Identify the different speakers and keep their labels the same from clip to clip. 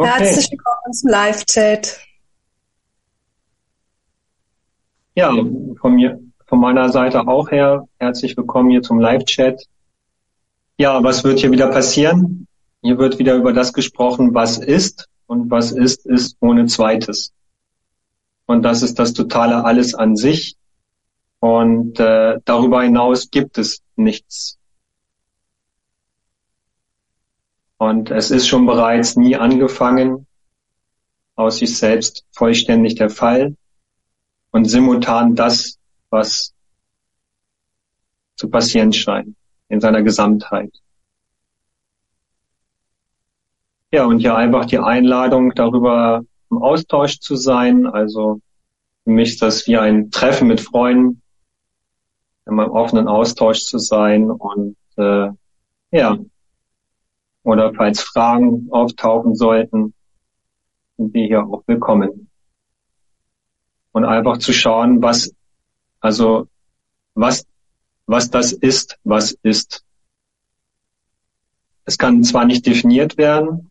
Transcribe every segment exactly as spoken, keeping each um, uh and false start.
Speaker 1: Okay,
Speaker 2: Herzlich willkommen zum Live-Chat.
Speaker 1: ja, von mir, von meiner Seite auch her, herzlich willkommen hier zum Live-Chat. Ja, was wird hier wieder passieren? Hier wird wieder über das gesprochen, was ist, und was ist, ist ohne Zweites. Und das ist das totale Alles an sich. Und äh, darüber hinaus gibt es nichts. Und es ist schon bereits nie angefangen, aus sich selbst vollständig der Fall und simultan das, was zu passieren scheint, in seiner Gesamtheit. Ja, und hier einfach die Einladung, darüber im Austausch zu sein. Also für mich ist das wie ein Treffen mit Freunden, in einem offenen Austausch zu sein. Und äh, ja, oder falls Fragen auftauchen sollten, sind die hier auch willkommen. Und einfach zu schauen, was, also was, was das ist, was ist. Es kann zwar nicht definiert werden,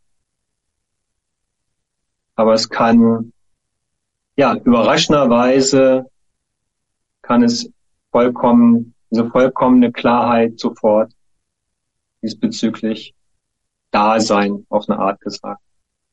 Speaker 1: aber es kann, ja, überraschenderweise kann es vollkommen, diese vollkommene Klarheit sofort diesbezüglich Dasein auf eine Art gesagt.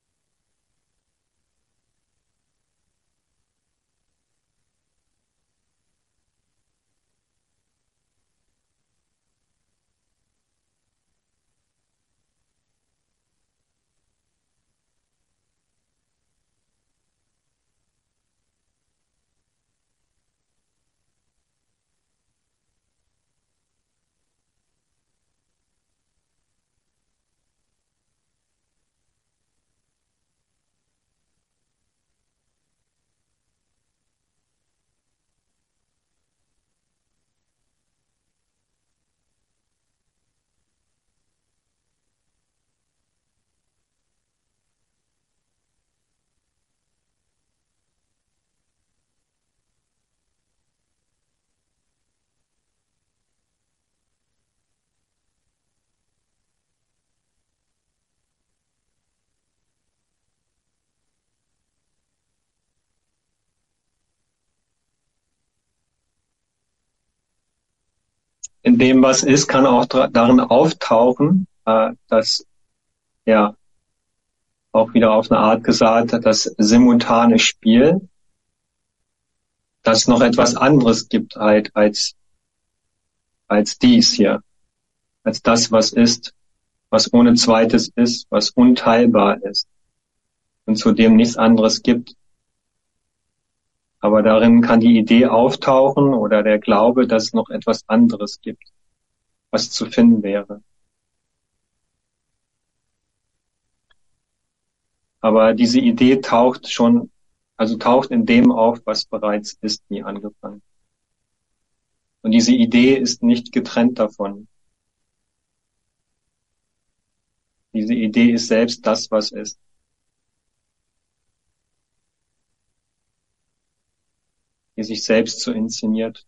Speaker 1: In dem, was ist, kann auch darin auftauchen, äh, dass, ja, auch wieder auf eine Art gesagt, das simultane Spiel, dass es noch etwas anderes gibt halt als, als dies hier, als das, was ist, was ohne Zweites ist, was unteilbar ist und zu dem nichts anderes gibt. Aber darin kann die Idee auftauchen oder der Glaube, dass es noch etwas anderes gibt, was zu finden wäre. Aber diese Idee taucht schon, also taucht in dem auf, was bereits ist, nie angefangen. Und diese Idee ist nicht getrennt davon. Diese Idee ist selbst das, was ist. Die sich selbst so inszeniert.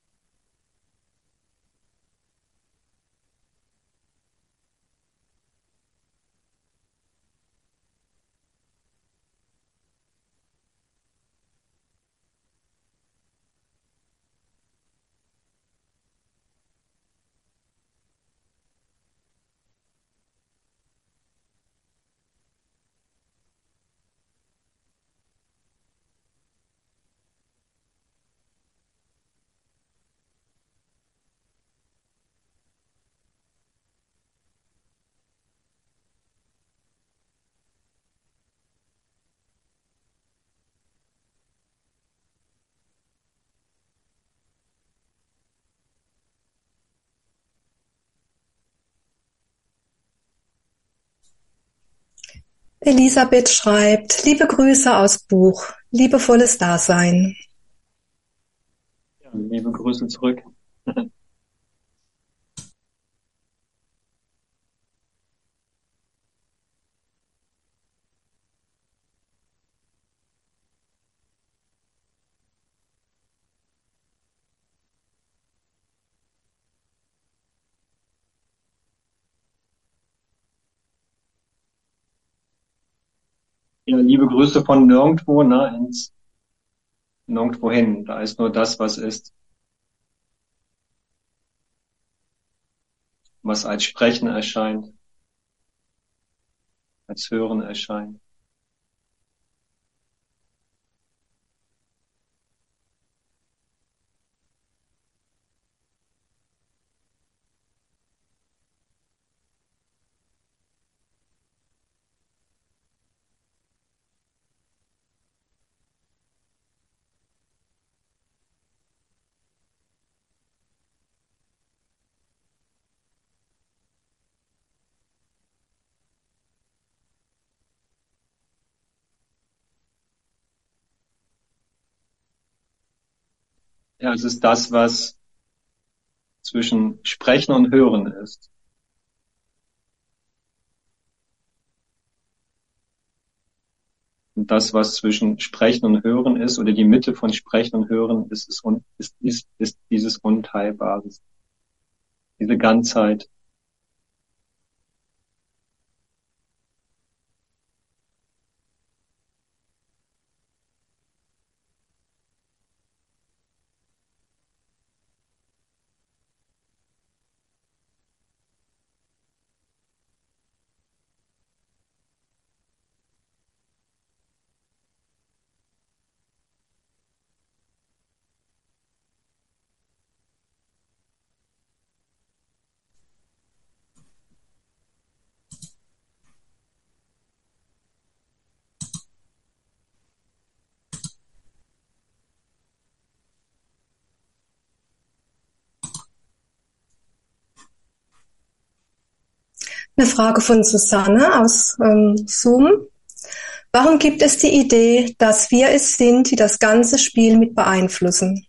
Speaker 2: Elisabeth schreibt, liebe Grüße aus Buch, liebevolles Dasein.
Speaker 1: Ja, liebe Grüße zurück. Ja, liebe Grüße von nirgendwo, ne, ins nirgendwo hin. Da ist nur das, was ist, was als Sprechen erscheint, als Hören erscheint. Ja, es ist das, was zwischen Sprechen und Hören ist. Und das, was zwischen Sprechen und Hören ist, oder die Mitte von Sprechen und Hören, ist, ist, ist, ist, ist dieses Unteilbare, diese Ganzheit.
Speaker 2: Eine Frage von Susanne aus ähm, Zoom. Warum gibt es die Idee, dass wir es sind, die das ganze Spiel mit beeinflussen?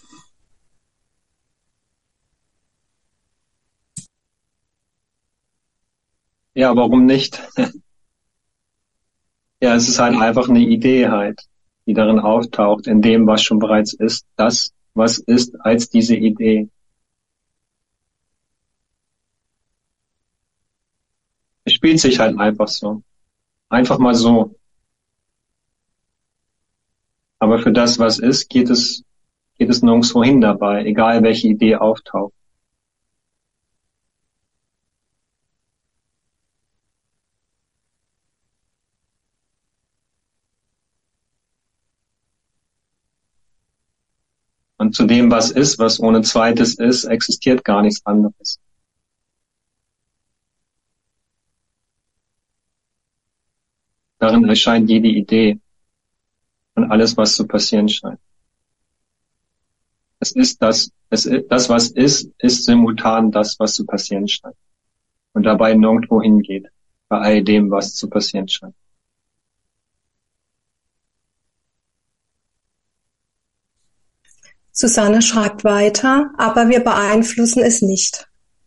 Speaker 1: Ja, warum nicht? Ja, es ist halt einfach eine Idee halt, die darin auftaucht, in dem, was schon bereits ist, das, was ist als diese Idee. Es spielt sich halt einfach so. Einfach mal so. Aber für das, was ist, geht es, geht es nirgendwo hin dabei, egal welche Idee auftaucht. Und zu dem, was ist, was ohne Zweites ist, existiert gar nichts anderes. Darin erscheint jede Idee und alles, was zu passieren scheint. Es ist das, es ist, das, was ist, ist simultan das, was zu passieren scheint. Und dabei nirgendwo hingeht, bei all dem, was zu passieren scheint.
Speaker 2: Susanne schreibt weiter, aber wir beeinflussen es nicht.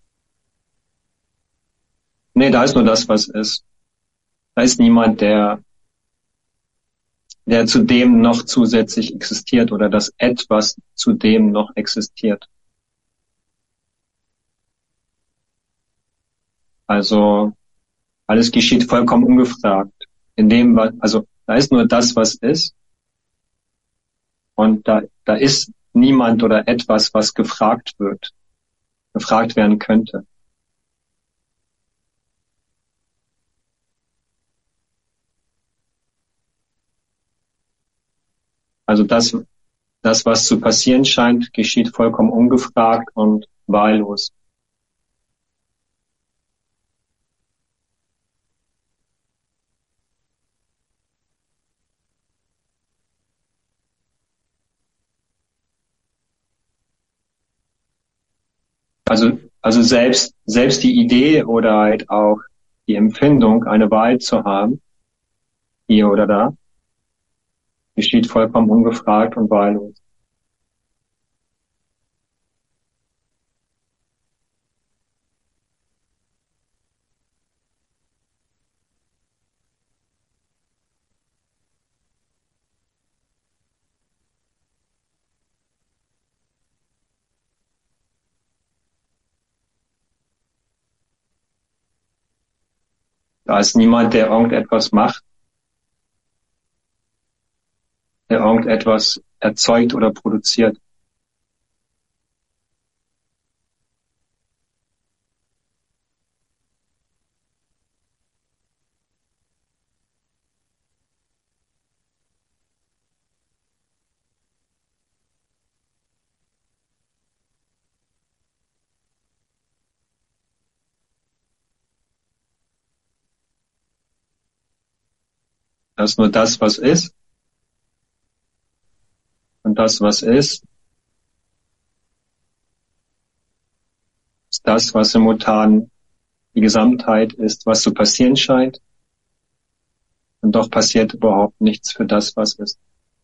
Speaker 1: Nee, da ist nur das, was ist. Da ist niemand, der, der zu dem noch zusätzlich existiert oder das etwas zu dem noch existiert. Also, alles geschieht vollkommen ungefragt. In dem, was, also, da ist nur das, was ist. Und da, da ist niemand oder etwas, was gefragt wird, gefragt werden könnte. Also das, das, was zu passieren scheint, geschieht vollkommen ungefragt und wahllos. Also, also selbst, selbst die Idee oder halt auch die Empfindung, eine Wahl zu haben, hier oder da, geschieht vollkommen ungefragt und wahllos. Da ist niemand, der irgendetwas macht, der irgendetwas erzeugt oder produziert. Das ist nur das, was ist. Und das, was ist, ist das, was simultan die Gesamtheit ist, was zu passieren scheint. Und doch passiert überhaupt nichts für das, was ist.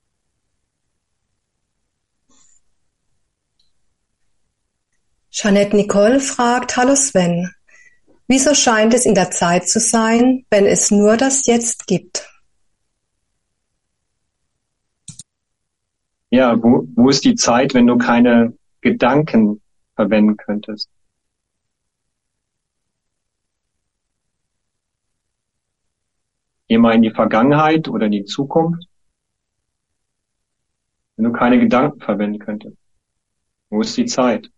Speaker 2: Jeanette Nicole fragt, hallo Sven, wieso scheint es in der Zeit zu sein, wenn es nur das Jetzt gibt?
Speaker 1: Ja, wo, wo ist die Zeit, wenn du keine Gedanken verwenden könntest? Geh mal in die Vergangenheit oder in die Zukunft, wenn du keine Gedanken verwenden könntest. Wo ist die Zeit?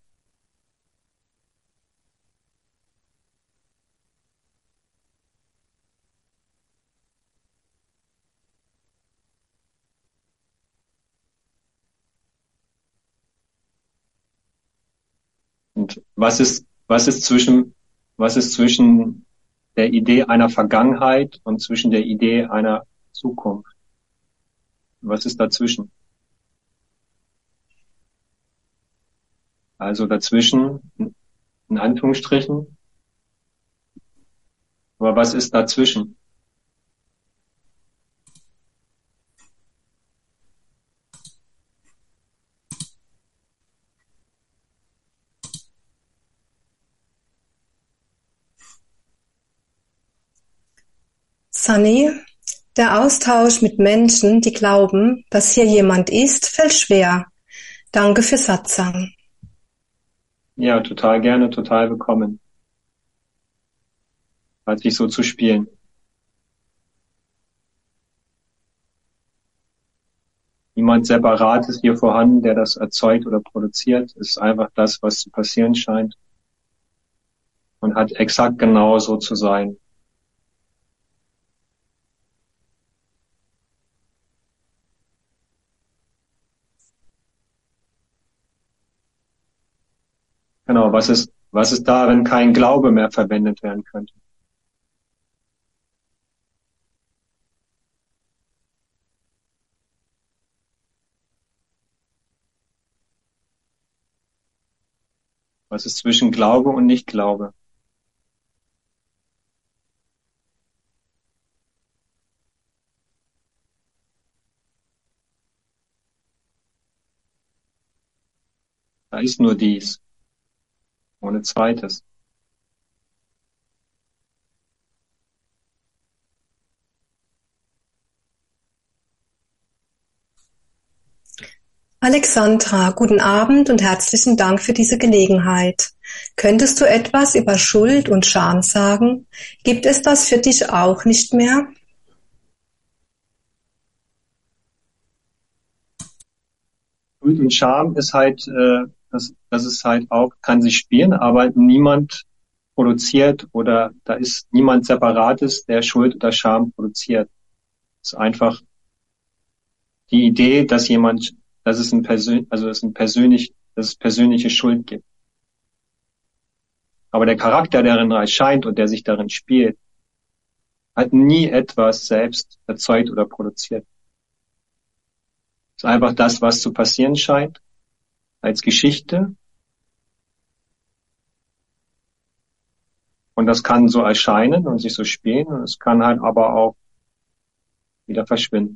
Speaker 1: Und was ist, was ist zwischen, was ist zwischen der Idee einer Vergangenheit und zwischen der Idee einer Zukunft? Was ist dazwischen? Also dazwischen, in Anführungsstrichen. Aber was ist dazwischen?
Speaker 2: Sunny, der Austausch mit Menschen, die glauben, dass hier jemand ist, fällt schwer. Danke für Satsang.
Speaker 1: Ja, total gerne, total willkommen. Halt sich so zu spielen. Niemand separat ist hier vorhanden, der das erzeugt oder produziert. Es ist einfach das, was zu passieren scheint. Und hat exakt genau so zu sein. Genau, was ist, was ist da, wenn kein Glaube mehr verwendet werden könnte? Was ist zwischen Glaube und Nicht-Glaube? Da ist nur dies, ohne Zweites.
Speaker 2: Alexandra, guten Abend und herzlichen Dank für diese Gelegenheit. Könntest du etwas über Schuld und Scham sagen? Gibt es das für dich auch nicht mehr?
Speaker 1: Schuld und Scham ist halt, äh, das, das ist halt auch, kann sich spielen, aber niemand produziert oder da ist niemand Separates, der Schuld oder Scham produziert. Es ist einfach die Idee, dass jemand, dass es ein persön, also es ein persönlich, dass es persönliche Schuld gibt. Aber der Charakter, der darin erscheint und der sich darin spielt, hat nie etwas selbst erzeugt oder produziert. Es ist einfach das, was zu passieren scheint, als Geschichte. Und das kann so erscheinen und sich so spielen und es kann halt aber auch wieder verschwinden.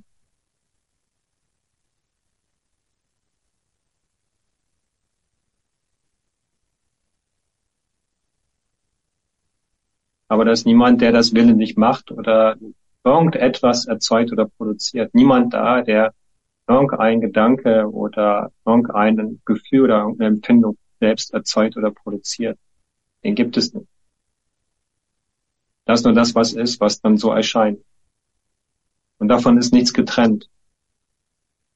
Speaker 1: Aber da ist niemand, der das willentlich macht oder irgendetwas erzeugt oder produziert. Niemand da, der irgendein Gedanke oder irgendein Gefühl oder irgendeine Empfindung selbst erzeugt oder produziert. Den gibt es nicht. Das ist nur das, was ist, was dann so erscheint. Und davon ist nichts getrennt.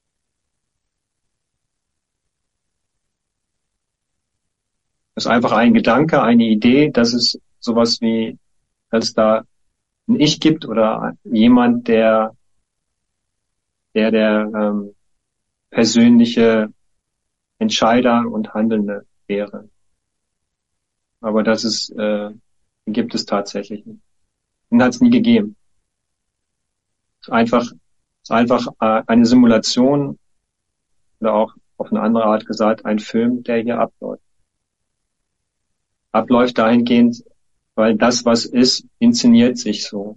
Speaker 1: Das ist einfach ein Gedanke, eine Idee, dass es sowas wie, dass es da ein Ich gibt oder jemand, der der, der ähm, persönliche Entscheider und Handelnde wäre. Aber das ist, äh, gibt es tatsächlich nicht. Den hat es nie gegeben. Es ist einfach, es ist einfach äh, eine Simulation oder auch auf eine andere Art gesagt, ein Film, der hier abläuft. Abläuft dahingehend, weil das, was ist, inszeniert sich so.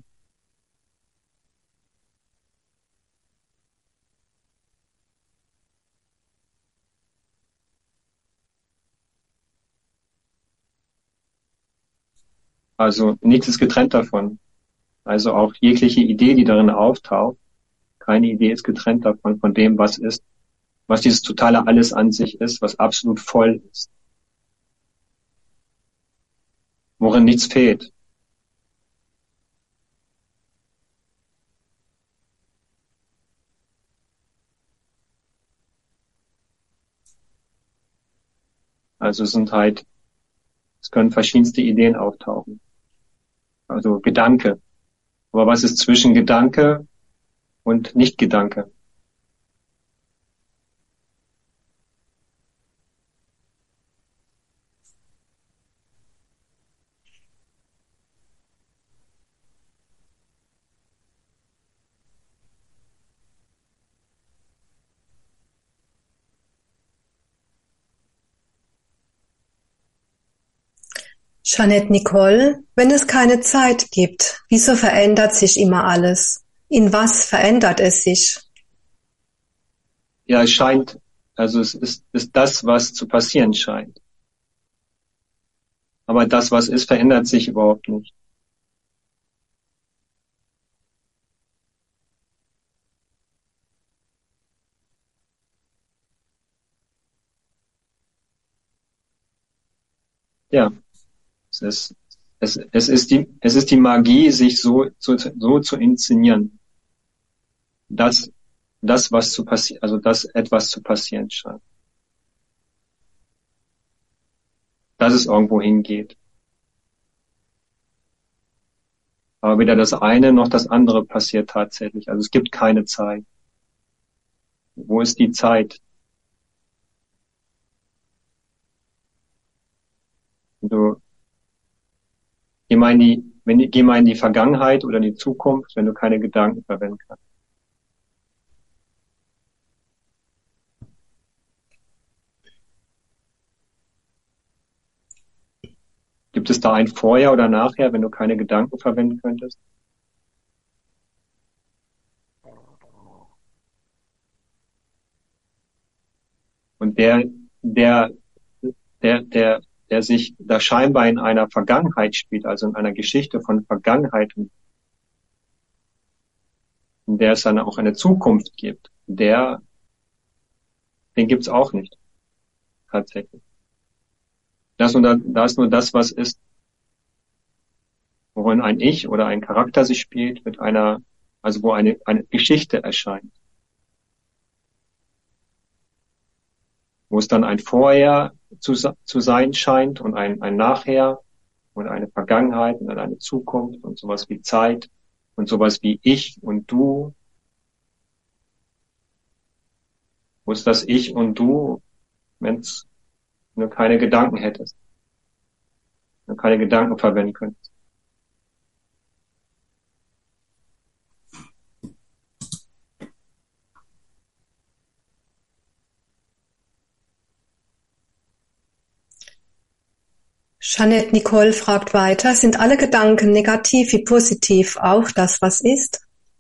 Speaker 1: Also nichts ist getrennt davon. Also auch jegliche Idee, die darin auftaucht, keine Idee ist getrennt davon, von dem, was ist, was dieses totale Alles an sich ist, was absolut voll ist, worin nichts fehlt. Also es sind halt, es können verschiedenste Ideen auftauchen. Also Gedanke. Aber was ist zwischen Gedanke und Nicht-Gedanke?
Speaker 2: Jeanette Nicole, wenn es keine Zeit gibt, wieso verändert sich immer alles? In was verändert es sich?
Speaker 1: Ja, es scheint, also es ist, ist das, was zu passieren scheint. Aber das, was ist, verändert sich überhaupt nicht. Ja, es ist, es, es ist die, es ist die Magie, sich so, so, so zu inszenieren. Das, das, was zu passieren, also das etwas zu passieren scheint. Dass es irgendwo hingeht. Aber weder das eine noch das andere passiert tatsächlich. Also es gibt keine Zeit. Wo ist die Zeit? Du, geh mal in die, wenn, geh mal in die Vergangenheit oder in die Zukunft, wenn du keine Gedanken verwenden kannst. Gibt es da ein Vorher oder Nachher, wenn du keine Gedanken verwenden könntest? Und der, der, der, der, der sich da scheinbar in einer Vergangenheit spielt, also in einer Geschichte von Vergangenheit, in der es dann auch eine Zukunft gibt, der, den gibt's auch nicht, tatsächlich. Das nur, da ist nur das, was ist, worin ein Ich oder ein Charakter sich spielt, mit einer, also wo eine, eine Geschichte erscheint. Wo es dann ein Vorher zu, zu sein scheint und ein, ein Nachher und eine Vergangenheit und dann eine Zukunft und sowas wie Zeit und sowas wie Ich und Du. Wo ist das Ich und Du, wenn du keine Gedanken hättest, wenn du keine Gedanken verwenden könntest?
Speaker 2: Jeanette Nicole fragt weiter, sind alle Gedanken negativ wie positiv auch das, was ist?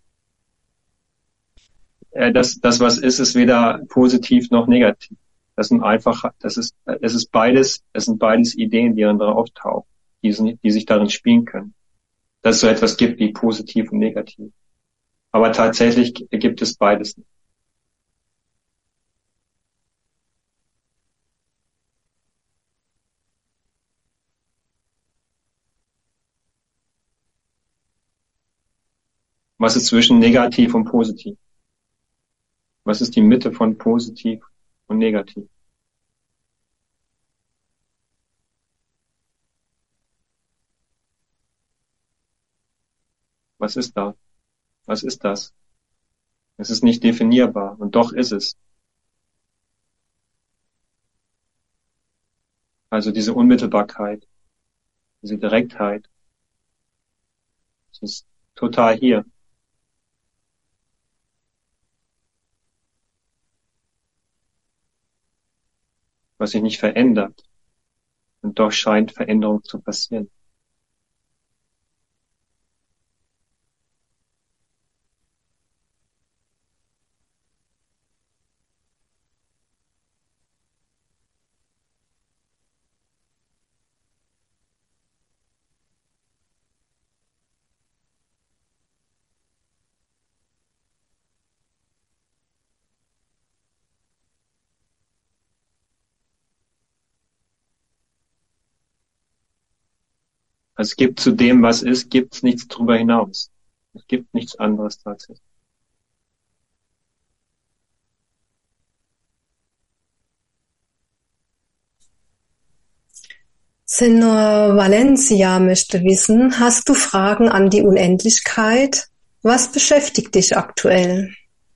Speaker 1: Äh, das, das, was ist, ist weder positiv noch negativ. Das sind einfach, das ist, es ist beides, es sind beides Ideen, die dann drauf auftauchen, die, sind, die sich darin spielen können. Dass es so etwas gibt wie positiv und negativ. Aber tatsächlich gibt es beides nicht. Was ist zwischen negativ und positiv? Was ist die Mitte von positiv und negativ? Was ist da? Was ist das? Es ist nicht definierbar und doch ist es. Also diese Unmittelbarkeit, diese Direktheit, es ist total hier. Was sich nicht verändert und doch scheint Veränderung zu passieren. Also es gibt zu dem, was ist, gibt es nichts drüber hinaus. Es gibt nichts anderes tatsächlich.
Speaker 2: Senor Valencia möchte wissen, hast du Fragen an die Unendlichkeit? Was beschäftigt dich aktuell?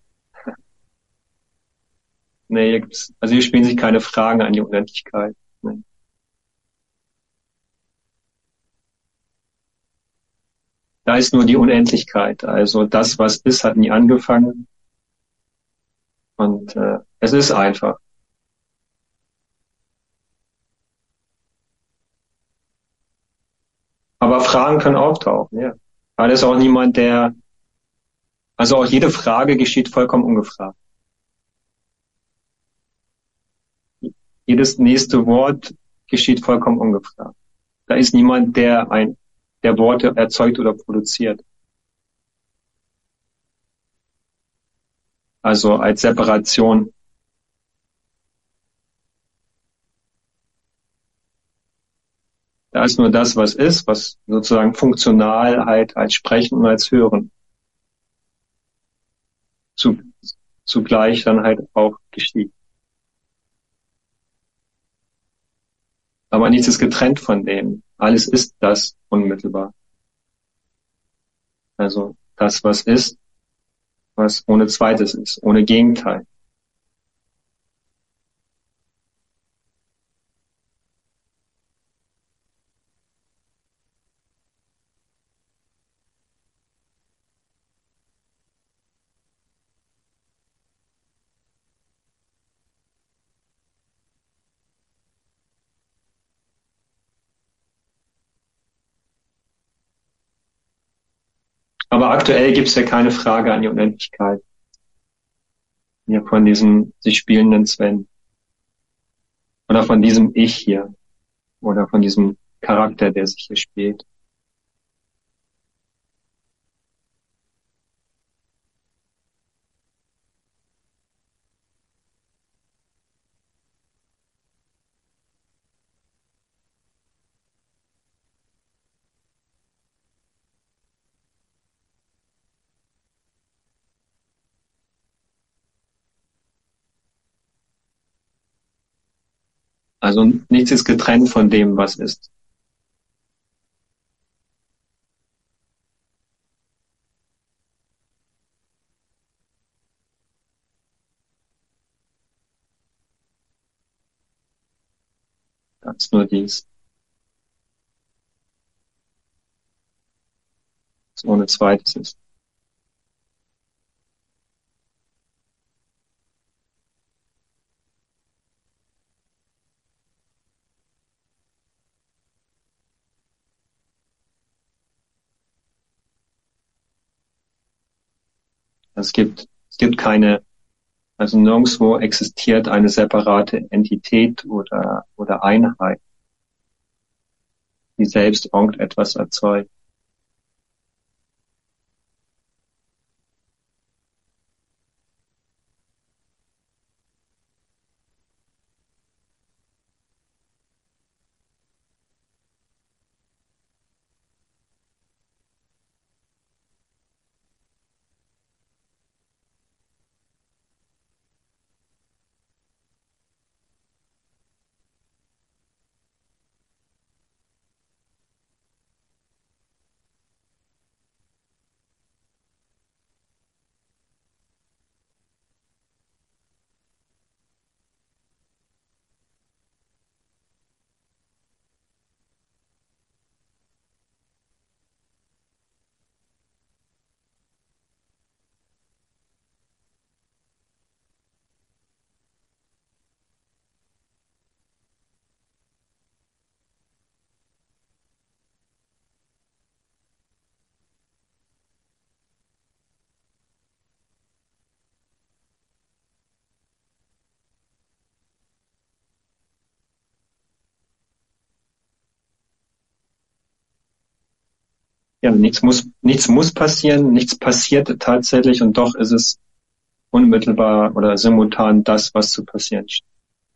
Speaker 1: Nee, hier gibt's, also hier spielen sich keine Fragen an die Unendlichkeit. Nee. Da ist nur die Unendlichkeit. Also das, was ist, hat nie angefangen. Und äh, es ist einfach. Aber Fragen können auftauchen, ja. Weil es auch niemand, der, also auch jede Frage geschieht vollkommen ungefragt. Jedes nächste Wort geschieht vollkommen ungefragt. Da ist niemand, der ein, der Worte erzeugt oder produziert. Also als Separation. Da ist nur das, was ist, was sozusagen funktional halt als Sprechen und als Hören zu, zugleich dann halt auch geschieht. Aber nichts ist getrennt von dem. Alles ist das unmittelbar. Also das, was ist, was ohne Zweites ist, ohne Gegenteil. Aber aktuell gibt es ja keine Frage an die Unendlichkeit. Hier von diesem sich spielenden Sven. Oder von diesem Ich hier. Oder von diesem Charakter, der sich hier spielt. Also nichts ist getrennt von dem, was ist. Da ist nur dies, was ohne Zweites ist. Es gibt, es gibt keine, also nirgendwo existiert eine separate Entität oder, oder Einheit, die selbst irgendetwas erzeugt. Ja, nichts muss, nichts muss passieren, nichts passiert tatsächlich und doch ist es unmittelbar oder simultan das, was zu passieren steht.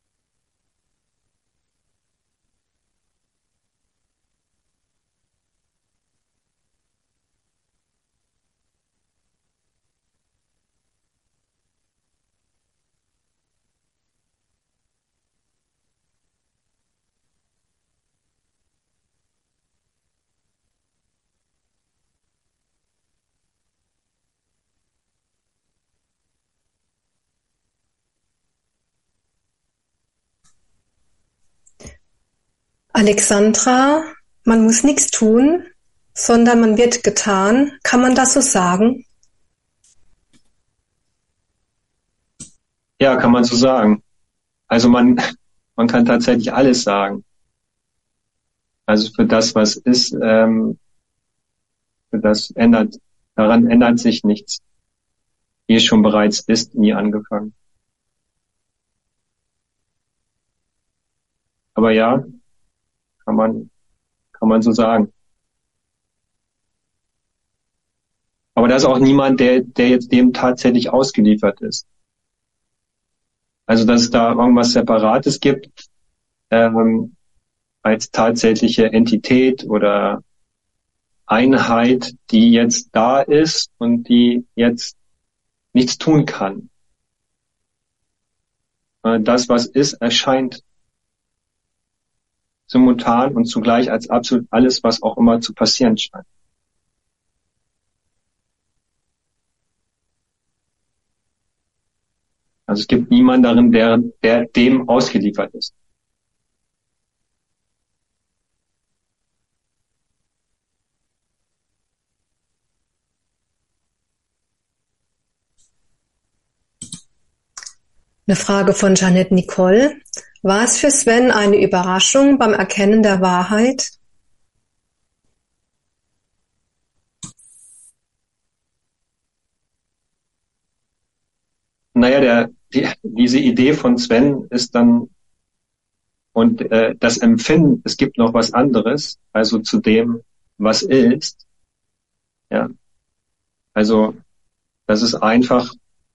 Speaker 2: Alexandra, man muss nichts tun, sondern man wird getan. Kann man das so sagen?
Speaker 1: Ja, kann man so sagen. Also man, man kann tatsächlich alles sagen. Also für das, was ist, ähm, für das ändert, daran ändert sich nichts. Wie es schon bereits ist, nie angefangen. Aber ja, kann man, kann man so sagen. Aber da ist auch niemand, der, der jetzt dem tatsächlich ausgeliefert ist. Also, dass es da irgendwas Separates gibt, ähm, als tatsächliche Entität oder Einheit, die jetzt da ist und die jetzt nichts tun kann. Äh, Das, was ist, erscheint simultan und zugleich als absolut alles, was auch immer zu passieren scheint. Also es gibt niemanden darin, der, der dem ausgeliefert ist.
Speaker 2: Eine Frage von Jeanette Nicole. War es für Sven eine Überraschung beim Erkennen der Wahrheit?
Speaker 1: Naja, der, die, diese Idee von Sven ist dann, und äh, das Empfinden, es gibt noch was anderes, also zu dem, was ist. Ja, also das ist einfach,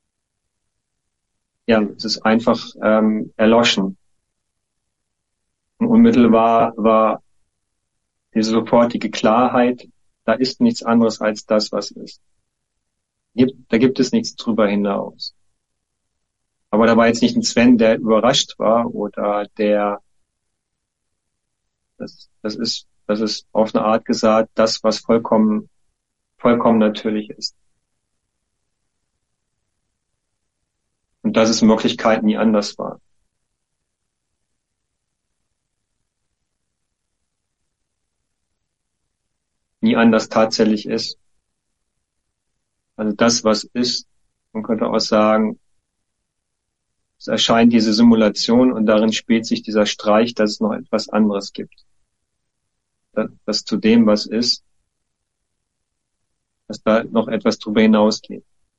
Speaker 1: ja, es ist einfach ähm, erloschen. Und unmittelbar war diese sofortige Klarheit, da ist nichts anderes als das, was ist. Gibt, da gibt es nichts drüber hinaus. Aber da war jetzt nicht ein Sven, der überrascht war oder der, das, das ist, das ist auf eine Art gesagt, das, was vollkommen, vollkommen natürlich ist. Und dass es in Wirklichkeit nie anders war. Nie anders tatsächlich ist. Also das, was ist, man könnte auch sagen, es erscheint diese Simulation und darin spielt sich dieser Streich, dass es noch etwas anderes gibt. Dass, dass zu dem, was ist, dass da noch etwas drüber hinausgeht.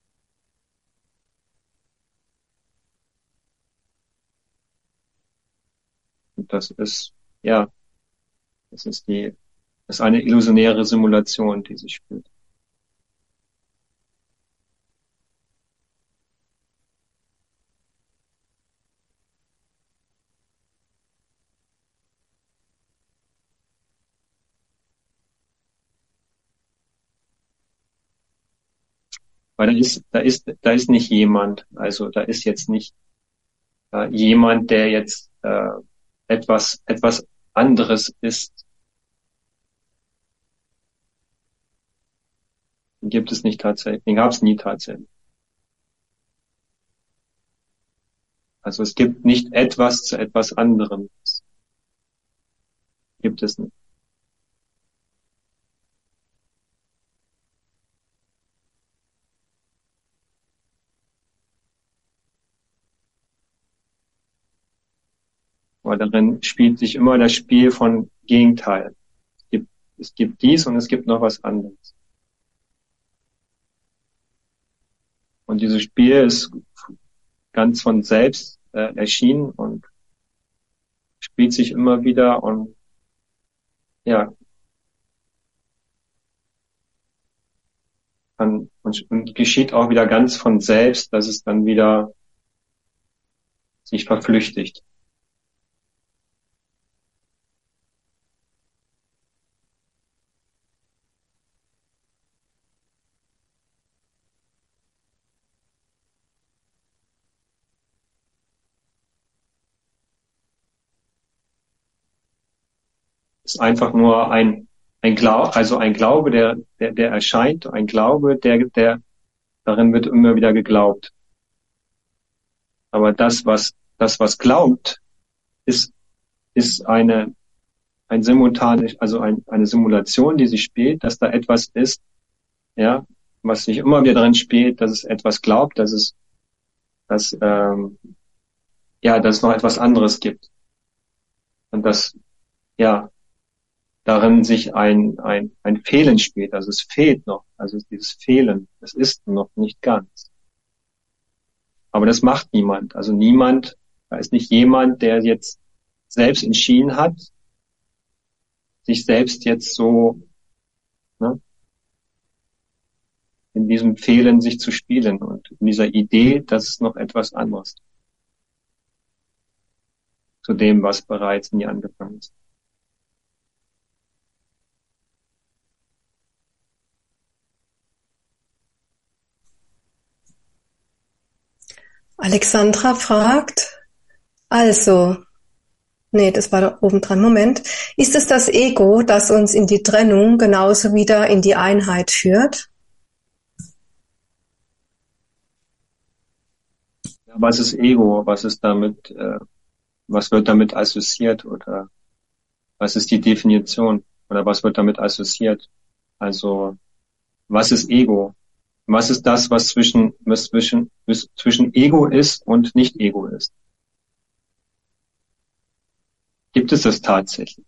Speaker 1: Und das ist, ja, das ist die, das ist eine illusionäre Simulation, die sich spielt. Weil da ist, da ist, da ist nicht jemand, also da ist jetzt nicht äh, jemand, der jetzt äh, etwas, etwas anderes ist. Den gibt es nicht tatsächlich, den gab es nie tatsächlich. Also es gibt nicht etwas zu etwas anderem. Das gibt es nicht. Aber darin spielt sich immer das Spiel von Gegenteil. Es gibt, es gibt dies und es gibt noch was anderes. Und dieses Spiel ist ganz von selbst äh, erschienen und spielt sich immer wieder und ja, kann, und, und geschieht auch wieder ganz von selbst, dass es dann wieder sich verflüchtigt. Es ist einfach nur ein, ein Glaube, also ein Glaube, der, der, der erscheint, ein Glaube, der, der, darin wird immer wieder geglaubt. Aber das, was, das, was glaubt, ist, ist eine, ein simultane, also ein, eine Simulation, die sich spielt, dass da etwas ist, ja, was sich immer wieder drin spielt, dass es etwas glaubt, dass es, dass, ähm, ja, dass es noch etwas anderes gibt. Und dass, ja, darin sich ein, ein, ein Fehlen spielt. Also es fehlt noch. Also dieses Fehlen, es ist noch nicht ganz. Aber das macht niemand. Also niemand, da ist nicht jemand, der jetzt selbst entschieden hat, sich selbst jetzt so, ne, in diesem Fehlen sich zu spielen und in dieser Idee, dass es noch etwas anderes zu dem, was bereits nie angefangen ist.
Speaker 2: Alexandra fragt, also, nee, das war da oben dran, Moment, ist es das Ego, das uns in die Trennung genauso wieder in die Einheit führt?
Speaker 1: Was ist Ego? Was ist damit, äh, was wird damit assoziiert oder was ist die Definition oder was wird damit assoziiert? Also, was ist Ego? Was ist das, was zwischen, was zwischen, was zwischen Ego ist und Nicht-Ego ist? Gibt es das tatsächlich?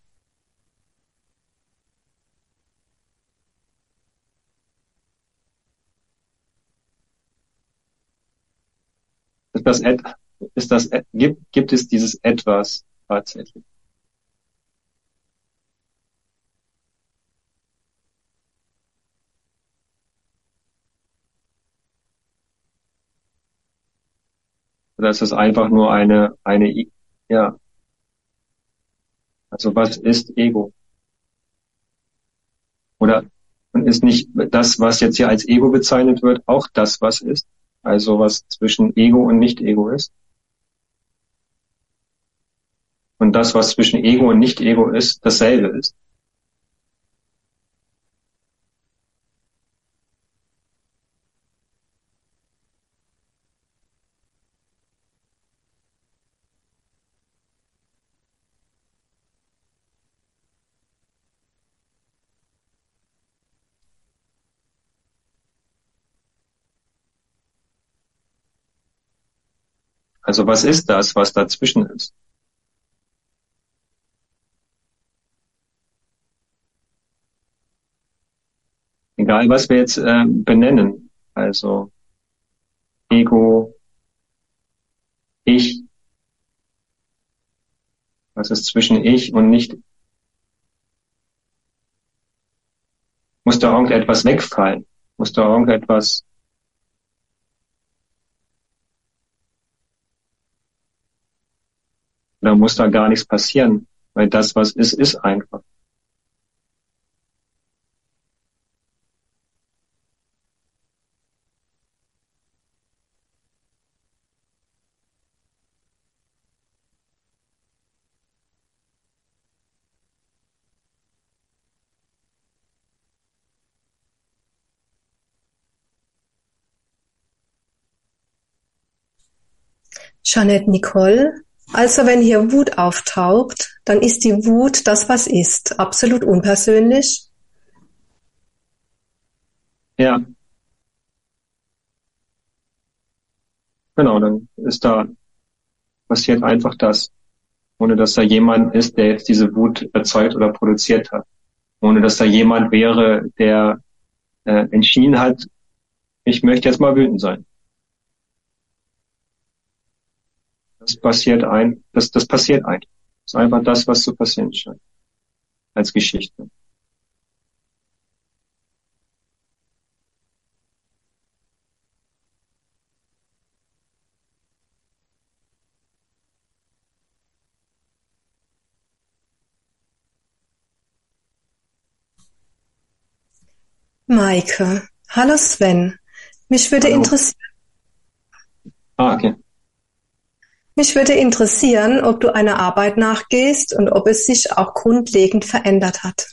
Speaker 1: Ist das, et, ist das, et, gibt, gibt es dieses Etwas tatsächlich? Oder ist es einfach nur eine, eine, ja, also was ist Ego? Oder, und ist nicht das, was jetzt hier als Ego bezeichnet wird, auch das, was ist? Also was zwischen Ego und Nicht-Ego ist? Und das, was zwischen Ego und Nicht-Ego ist, dasselbe ist? Also was ist das, was dazwischen ist? Egal, was wir jetzt äh, benennen. Also Ego, Ich, was ist zwischen Ich und Nicht? Muss da irgendetwas wegfallen? Muss da irgendetwas, oder muss da gar nichts passieren? Weil das, was ist, ist einfach.
Speaker 2: Jeanette Nicole, also wenn hier Wut auftaucht, dann ist die Wut das, was ist, absolut unpersönlich?
Speaker 1: Ja, genau, dann ist da, passiert einfach das, ohne dass da jemand ist, der jetzt diese Wut erzeugt oder produziert hat. Ohne dass da jemand wäre, der äh, entschieden hat, ich möchte jetzt mal wütend sein. Das passiert ein, das, das passiert ein. Das ist einfach das, was zu passieren scheint. Als Geschichte.
Speaker 2: Maike. Hallo Sven. Mich würde
Speaker 1: Hallo.
Speaker 2: interessieren,
Speaker 1: Ah, okay.
Speaker 2: mich würde interessieren, ob du einer Arbeit nachgehst und ob es sich auch grundlegend verändert hat.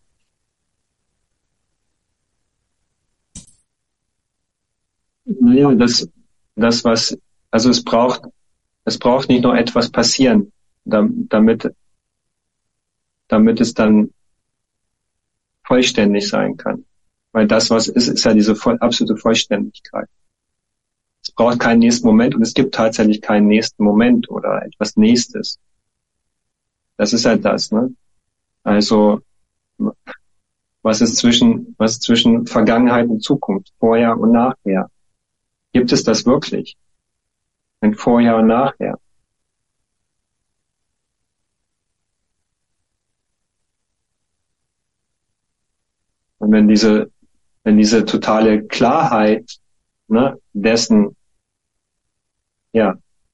Speaker 1: Naja, das, das was, also es braucht, es braucht nicht nur etwas passieren, dam- damit, damit es dann vollständig sein kann. Weil das, was ist, ist ja diese voll, absolute Vollständigkeit. Es braucht keinen nächsten Moment und es gibt tatsächlich keinen nächsten Moment oder etwas Nächstes. Das ist halt das, ne? Also, was ist zwischen, was ist zwischen Vergangenheit und Zukunft, vorher und nachher? Gibt es das wirklich? Ein Vorher und Nachher? Und wenn diese, wenn diese totale Klarheit, ne, dessen, ja,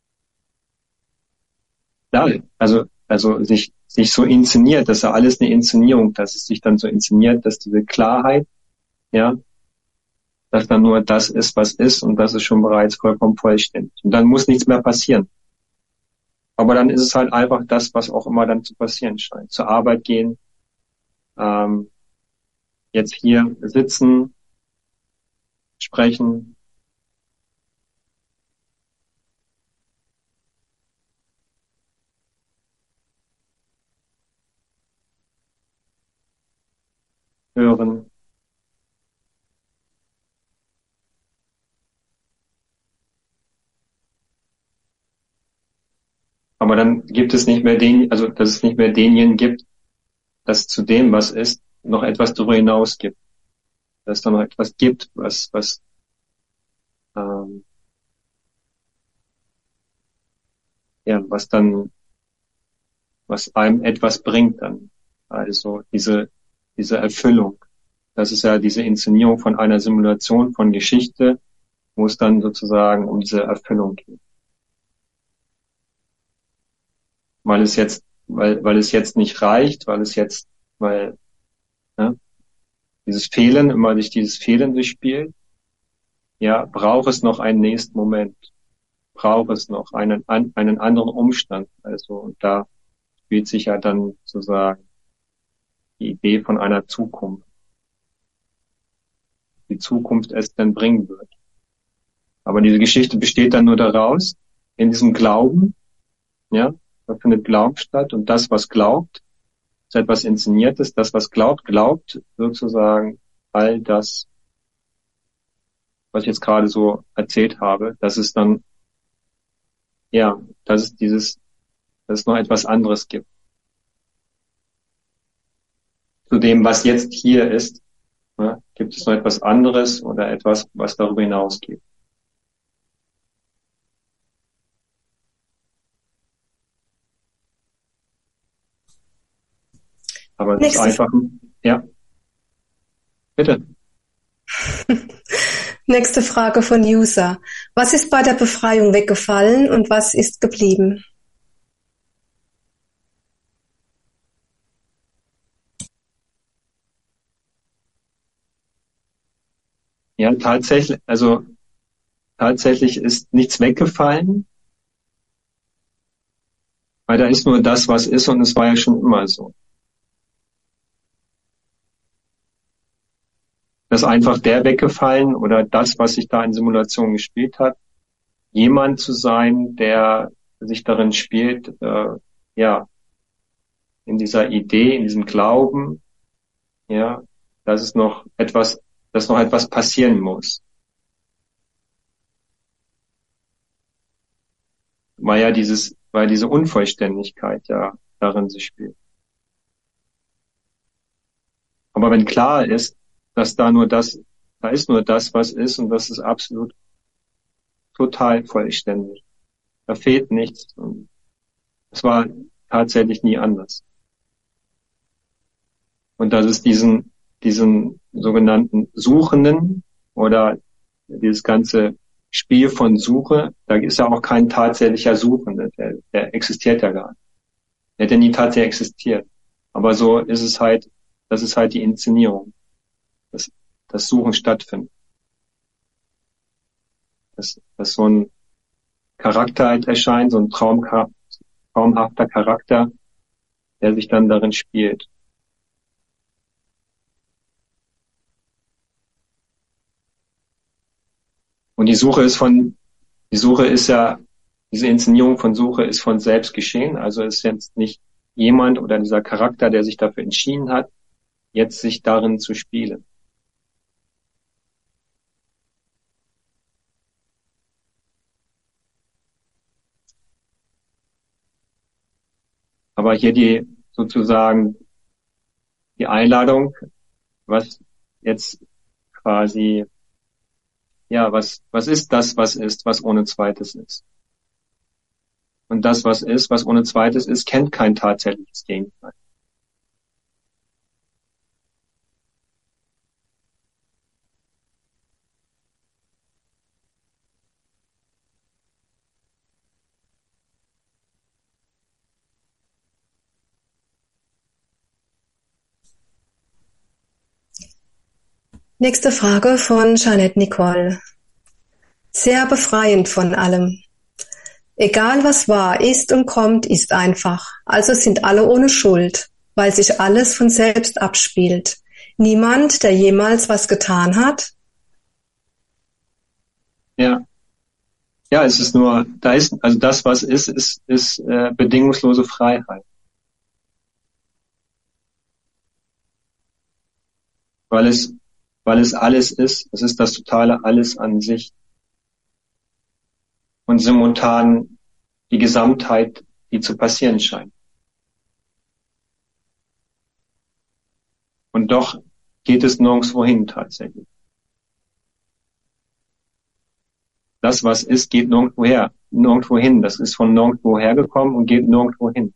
Speaker 1: da, also, also sich, sich so inszeniert, dass ja alles eine Inszenierung, dass es sich dann so inszeniert, dass diese Klarheit, ja, dass dann nur das ist, was ist und das ist schon bereits vollkommen vollständig. Und dann muss nichts mehr passieren. Aber dann ist es halt einfach das, was auch immer dann zu passieren scheint. Zur Arbeit gehen, ähm, jetzt hier sitzen, sprechen, hören. Aber dann gibt es nicht mehr den, also dass es nicht mehr denjenigen gibt, dass zu dem, was ist, noch etwas darüber hinaus gibt. Dass es da noch etwas gibt, was, was, ähm, ja, was dann, was einem etwas bringt dann. Also diese, diese Erfüllung. Das ist ja diese Inszenierung von einer Simulation von Geschichte, wo es dann sozusagen um diese Erfüllung geht. Weil es jetzt, weil, weil es jetzt nicht reicht, weil es jetzt, weil, ne, dieses Fehlen, immer sich dieses Fehlen durchspielt, ja, braucht es noch einen nächsten Moment, braucht es noch einen, einen anderen Umstand. Also, und da spielt sich ja dann sozusagen die Idee von einer Zukunft, die Zukunft es denn bringen wird. Aber diese Geschichte besteht dann nur daraus, in diesem Glauben, ja, da findet Glauben statt und das, was glaubt, ist etwas Inszeniertes, das, was glaubt, glaubt sozusagen all das, was ich jetzt gerade so erzählt habe, dass es dann, ja, dass es dieses, dass es noch etwas anderes gibt. Zu dem, was jetzt hier ist, ja, gibt es noch etwas anderes oder etwas, was darüber hinausgeht. Aber es ist
Speaker 2: Nächste,
Speaker 1: einfach, ja, bitte.
Speaker 2: nächste Frage von User. Was ist bei der Befreiung weggefallen und was ist geblieben?
Speaker 1: Ja, tatsächlich, also tatsächlich ist nichts weggefallen, weil da ist nur das, was ist und es war ja schon immer so. Das ist einfach der weggefallen oder das, was sich da in Simulation gespielt hat, jemand zu sein, der sich darin spielt, äh, ja, in dieser Idee, in diesem Glauben, ja, dass es noch etwas, dass noch etwas passieren muss. Weil ja dieses, weil diese Unvollständigkeit ja darin sich spielt. Aber wenn klar ist, dass da nur das, da ist nur das, was ist und das ist absolut total vollständig. Da fehlt nichts. Und es war tatsächlich nie anders. Und dass es diesen, diesen sogenannten Suchenden oder dieses ganze Spiel von Suche, da ist ja auch kein tatsächlicher Suchende, der, der existiert ja gar nicht. Der hätte nie tatsächlich existiert. Aber so ist es halt, das ist halt die Inszenierung. Das, das Suchen stattfindet. Dass, dass so ein Charakter halt erscheint, so ein Traum, traumhafter Charakter, der sich dann darin spielt. Und die Suche ist von, die Suche ist ja, diese Inszenierung von Suche ist von selbst geschehen. Also ist jetzt nicht jemand oder dieser Charakter, der sich dafür entschieden hat, jetzt sich darin zu spielen. Aber hier die, sozusagen, die Einladung, was jetzt quasi, ja, was, was ist das, was ist, was ohne Zweites ist? Und das, was ist, was ohne Zweites ist, kennt kein tatsächliches Gegenteil.
Speaker 2: Nächste Frage von Jeanette Nicole. Sehr befreiend von allem. Egal was war, ist und kommt, ist einfach. Also sind alle ohne Schuld, weil sich alles von selbst abspielt. Niemand, der jemals was getan hat.
Speaker 1: Ja. Ja, es ist nur, da ist, also das, was ist, ist, ist äh, bedingungslose Freiheit. Weil es, weil es alles ist, es ist das totale Alles an sich. Und simultan die Gesamtheit, die zu passieren scheint. Und doch geht es nirgendwo hin tatsächlich. Das, was ist, geht nirgendwo her, nirgendwo hin. Das ist von nirgendwo hergekommen und geht nirgendwo hin.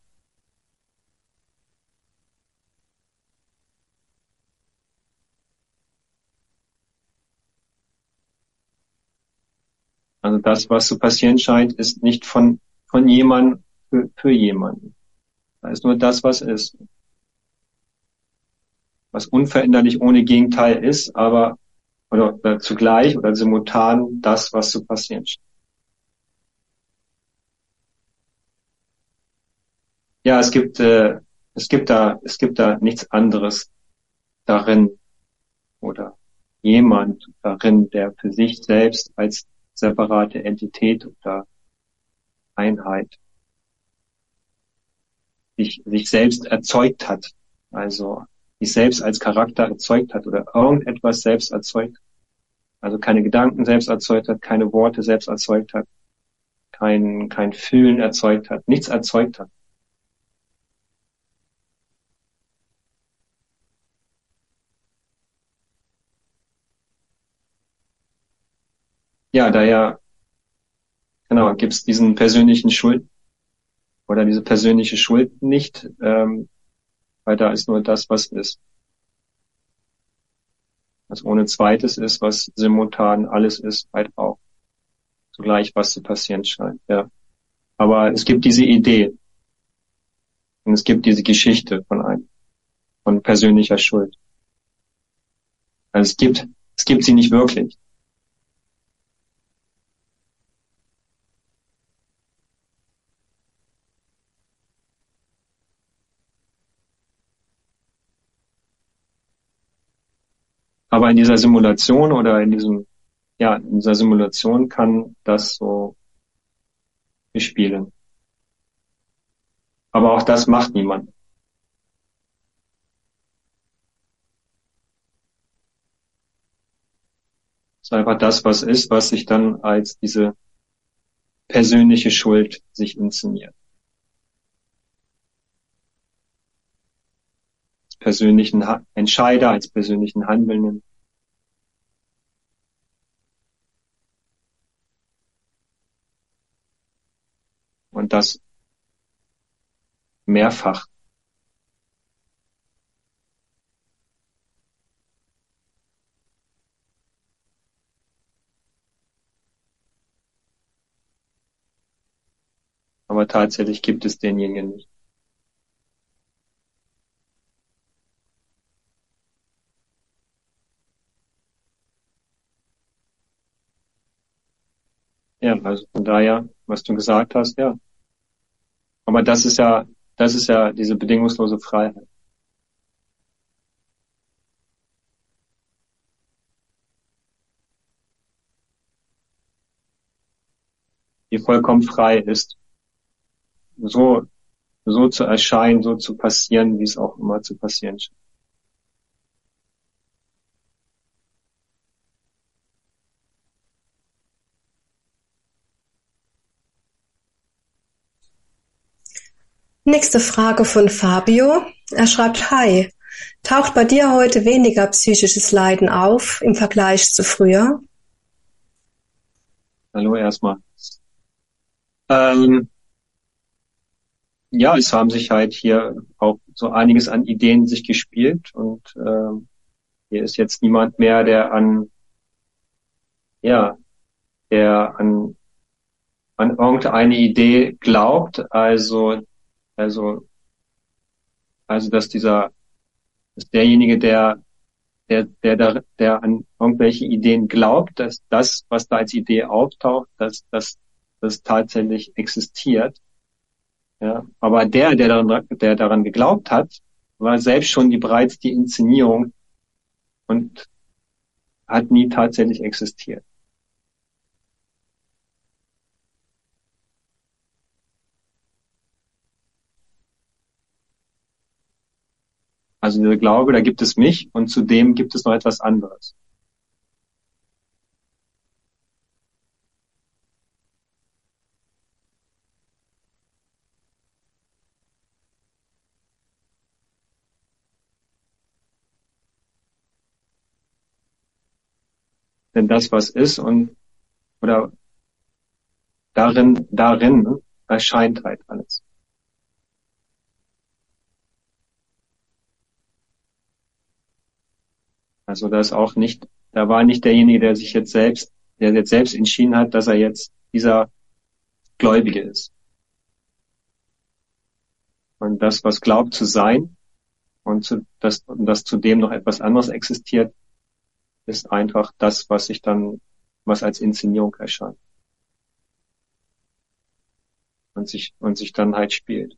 Speaker 1: Also das, was zu passieren scheint, ist nicht von, von jemandem für, für jemanden. Da ist nur das, was ist. Was unveränderlich ohne Gegenteil ist, aber oder, oder zugleich oder simultan das, was zu passieren scheint. Ja, es gibt, äh, es gibt da, es gibt da nichts anderes darin oder jemand darin, der für sich selbst als separate Entität oder Einheit sich, sich selbst erzeugt hat. Also sich selbst als Charakter erzeugt hat oder irgendetwas selbst erzeugt. Also keine Gedanken selbst erzeugt hat, keine Worte selbst erzeugt hat, kein, kein Fühlen erzeugt hat, nichts erzeugt hat. Ja, daher, genau, gibt es diesen persönlichen Schuld oder diese persönliche Schuld nicht, ähm, weil da ist nur das, was ist. Was ohne Zweites ist, was simultan alles ist, halt auch zugleich, was zu passieren scheint, ja. Aber es gibt diese Idee und es gibt diese Geschichte von einem, von persönlicher Schuld. Also es gibt, es gibt sie nicht wirklich. Aber in dieser Simulation oder in diesem, ja, in dieser Simulation kann das so bespielen. Aber auch das macht niemand. Es ist einfach das, was ist, was sich dann als diese persönliche Schuld sich inszeniert. Als persönlichen ha- Entscheider, als persönlichen Handelnden. Und das mehrfach. Aber tatsächlich gibt es denjenigen nicht. Ja, also von daher, was du gesagt hast, ja. Aber das ist ja, das ist ja diese bedingungslose Freiheit. Die vollkommen frei ist, so, so zu erscheinen, so zu passieren, wie es auch immer zu passieren scheint.
Speaker 2: Nächste Frage von Fabio. Er schreibt: Hi, taucht bei dir heute weniger psychisches Leiden auf im Vergleich zu früher?
Speaker 1: Hallo erstmal. Ähm, ja, es haben sich halt hier auch so einiges an Ideen sich gespielt und ähm, hier ist jetzt niemand mehr, der an, ja, der an, an irgendeine Idee glaubt, also, also, also, dass dieser, dass derjenige, der, der, der, der, der an irgendwelche Ideen glaubt, dass das, was da als Idee auftaucht, dass, dass das tatsächlich existiert. Ja, aber der, der daran, der daran geglaubt hat, war selbst schon die, bereits die Inszenierung und hat nie tatsächlich existiert. Also dieser Glaube, da gibt es mich und zudem gibt es noch etwas anderes. Denn das, was ist und oder darin, darin erscheint halt alles. Also da ist auch nicht, da war nicht derjenige, der sich jetzt selbst, der jetzt selbst entschieden hat, dass er jetzt dieser Gläubige ist. Und das, was glaubt zu sein und zu, dass, und dass zudem noch etwas anderes existiert, ist einfach das, was sich dann, was als Inszenierung erscheint und sich, und sich dann halt spielt.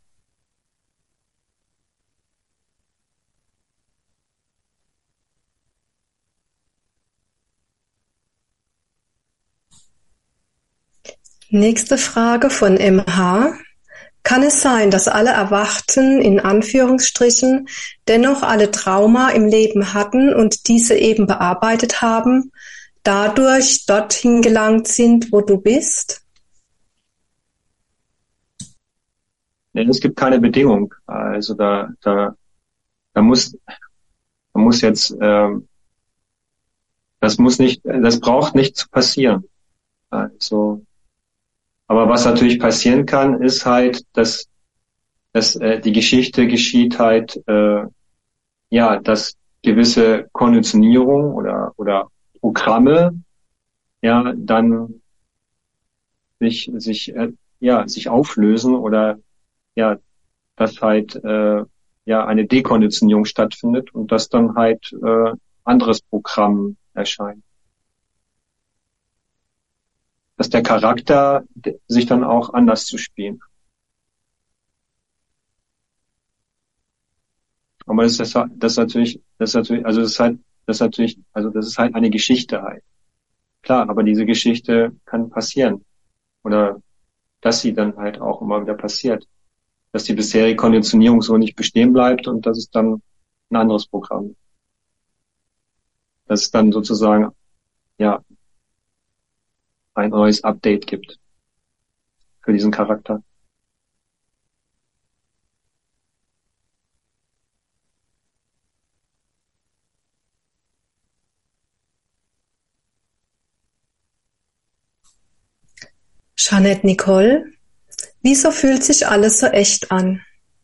Speaker 2: Nächste Frage von M H. Kann es sein, dass alle Erwachten in Anführungsstrichen dennoch alle Trauma im Leben hatten und diese eben bearbeitet haben, dadurch dorthin gelangt sind, wo du bist?
Speaker 1: Nee, es gibt keine Bedingung. Also da, da, da muss, da muss jetzt, ähm, das muss nicht, das braucht nicht zu passieren. Also, aber was natürlich passieren kann, ist halt, dass, dass äh, die Geschichte geschieht halt, äh, ja, dass gewisse Konditionierung oder oder Programme ja dann sich sich äh, ja sich auflösen oder ja, dass halt äh, ja eine Dekonditionierung stattfindet und dass dann halt äh, anderes Programm erscheint. Dass der Charakter sich dann auch anders zu spielen. Aber das ist, das ist natürlich, das ist natürlich, also das ist halt, das ist natürlich, also das ist halt eine Geschichte halt. Klar, aber diese Geschichte kann passieren. Oder dass sie dann halt auch immer wieder passiert. Dass die bisherige Konditionierung so nicht bestehen bleibt und dass es dann ein anderes Programm. Dass es dann sozusagen, ja, ein neues Update gibt für diesen Charakter.
Speaker 2: Jeanette Nicole. Wieso fühlt sich alles so echt an?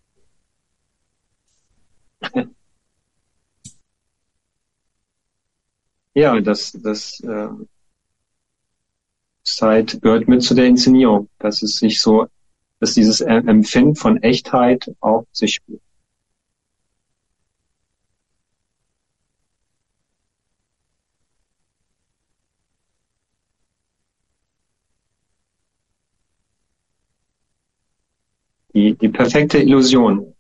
Speaker 1: Ja, das, das äh, Zeit gehört mit zu der Inszenierung, dass es sich so, dass dieses Empfinden von Echtheit auch sich spielt. die, die perfekte Illusion.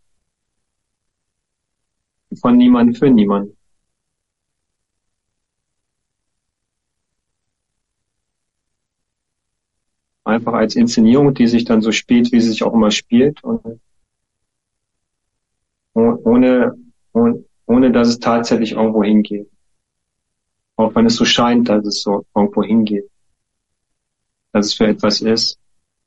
Speaker 1: Von niemand für niemand. Einfach als Inszenierung, die sich dann so spielt, wie sie sich auch immer spielt, und ohne, ohne, ohne dass es tatsächlich irgendwo hingeht. Auch wenn es so scheint, dass es so irgendwo hingeht. Dass es für etwas ist.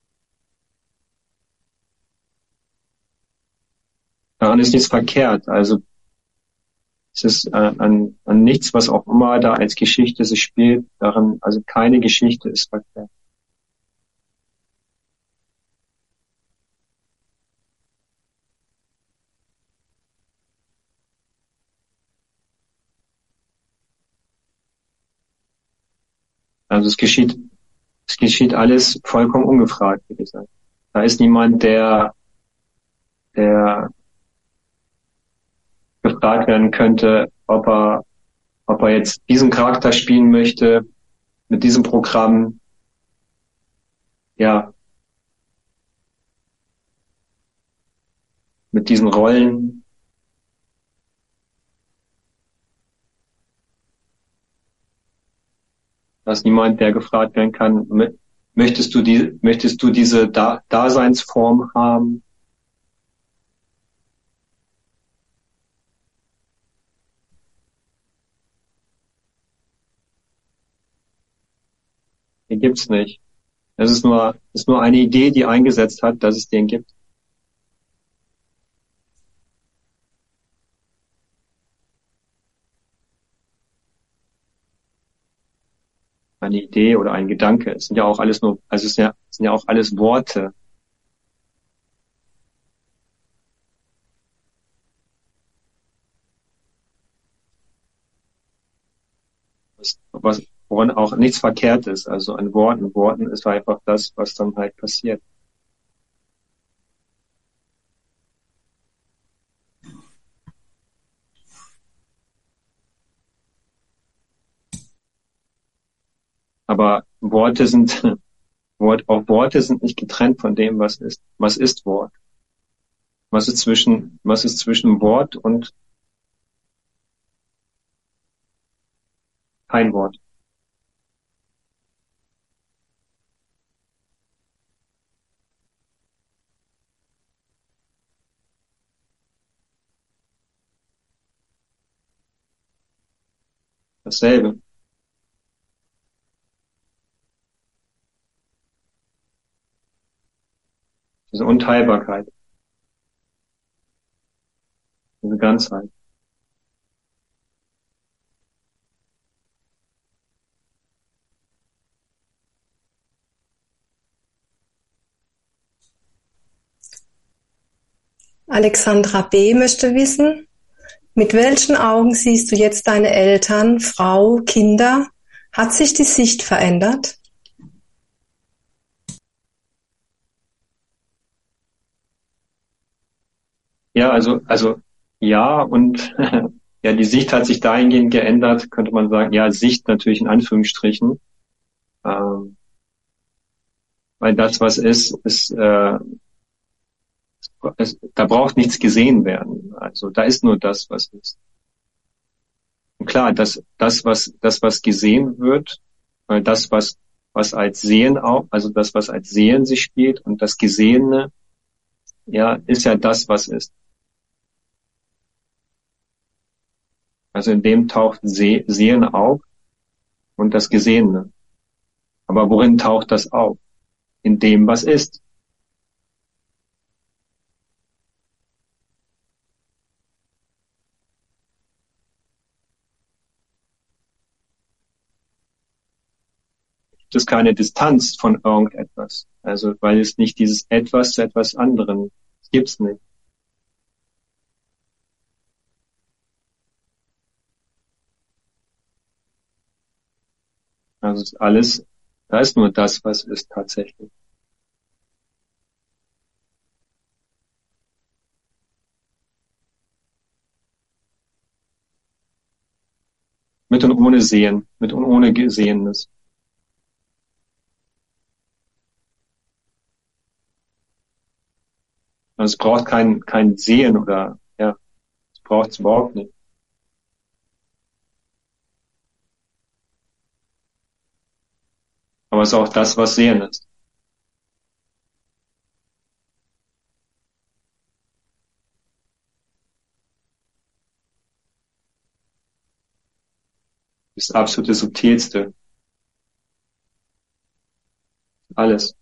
Speaker 1: Daran ist nichts verkehrt. Also es ist äh, an, an nichts, was auch immer da als Geschichte sich spielt, daran, also keine Geschichte ist verkehrt. Also es geschieht, es geschieht alles vollkommen ungefragt, wie gesagt. Da ist niemand, der, der gefragt werden könnte, ob er, ob er jetzt diesen Charakter spielen möchte, mit diesem Programm, ja, mit diesen Rollen. Da ist niemand, der gefragt werden kann, möchtest du die, möchtest du diese da Daseinsform haben? Den gibt's nicht. Es ist nur, ist nur eine Idee, die eingesetzt hat, dass es den gibt. Eine Idee oder ein Gedanke. Es sind ja auch alles nur, also es sind ja, es sind ja auch alles Worte. Was, was, woran auch nichts verkehrt ist. Also an Worten. Worten ist einfach das, was dann halt passiert. Aber Worte sind, Wort, auch Worte sind nicht getrennt von dem, was ist. Was ist Wort? Was ist zwischen, was ist zwischen Wort und kein Wort? Dasselbe. Diese Unteilbarkeit. Diese Ganzheit.
Speaker 2: Alexandra B. möchte wissen, mit welchen Augen siehst du jetzt deine Eltern, Frau, Kinder? Hat sich die Sicht verändert?
Speaker 1: Ja, also, also, ja, und ja, die Sicht hat sich dahingehend geändert, könnte man sagen, ja, Sicht natürlich in Anführungsstrichen, ähm, weil das, was ist, ist, äh, es, da braucht nichts gesehen werden. Also da ist nur das, was ist. Und klar, das, das, was, das, was gesehen wird, weil das, was, was als Sehen auch, also das, was als Sehen sich spielt und das Gesehene, ja, ist ja das, was ist. Also in dem taucht Se Sehen auf und das Gesehene. Aber worin taucht das auf? In dem, was ist. Gibt es keine Distanz von irgendetwas. Also, weil es nicht dieses Etwas zu etwas anderem gibt's nicht. Also ist alles, da ist nur das, was ist tatsächlich. Mit und ohne Sehen, mit und ohne Gesehenes. Also es braucht kein, kein Sehen oder, ja, es braucht es überhaupt nicht. Aber es ist auch das, was Sehen ist. Das absolute Subtilste. Alles.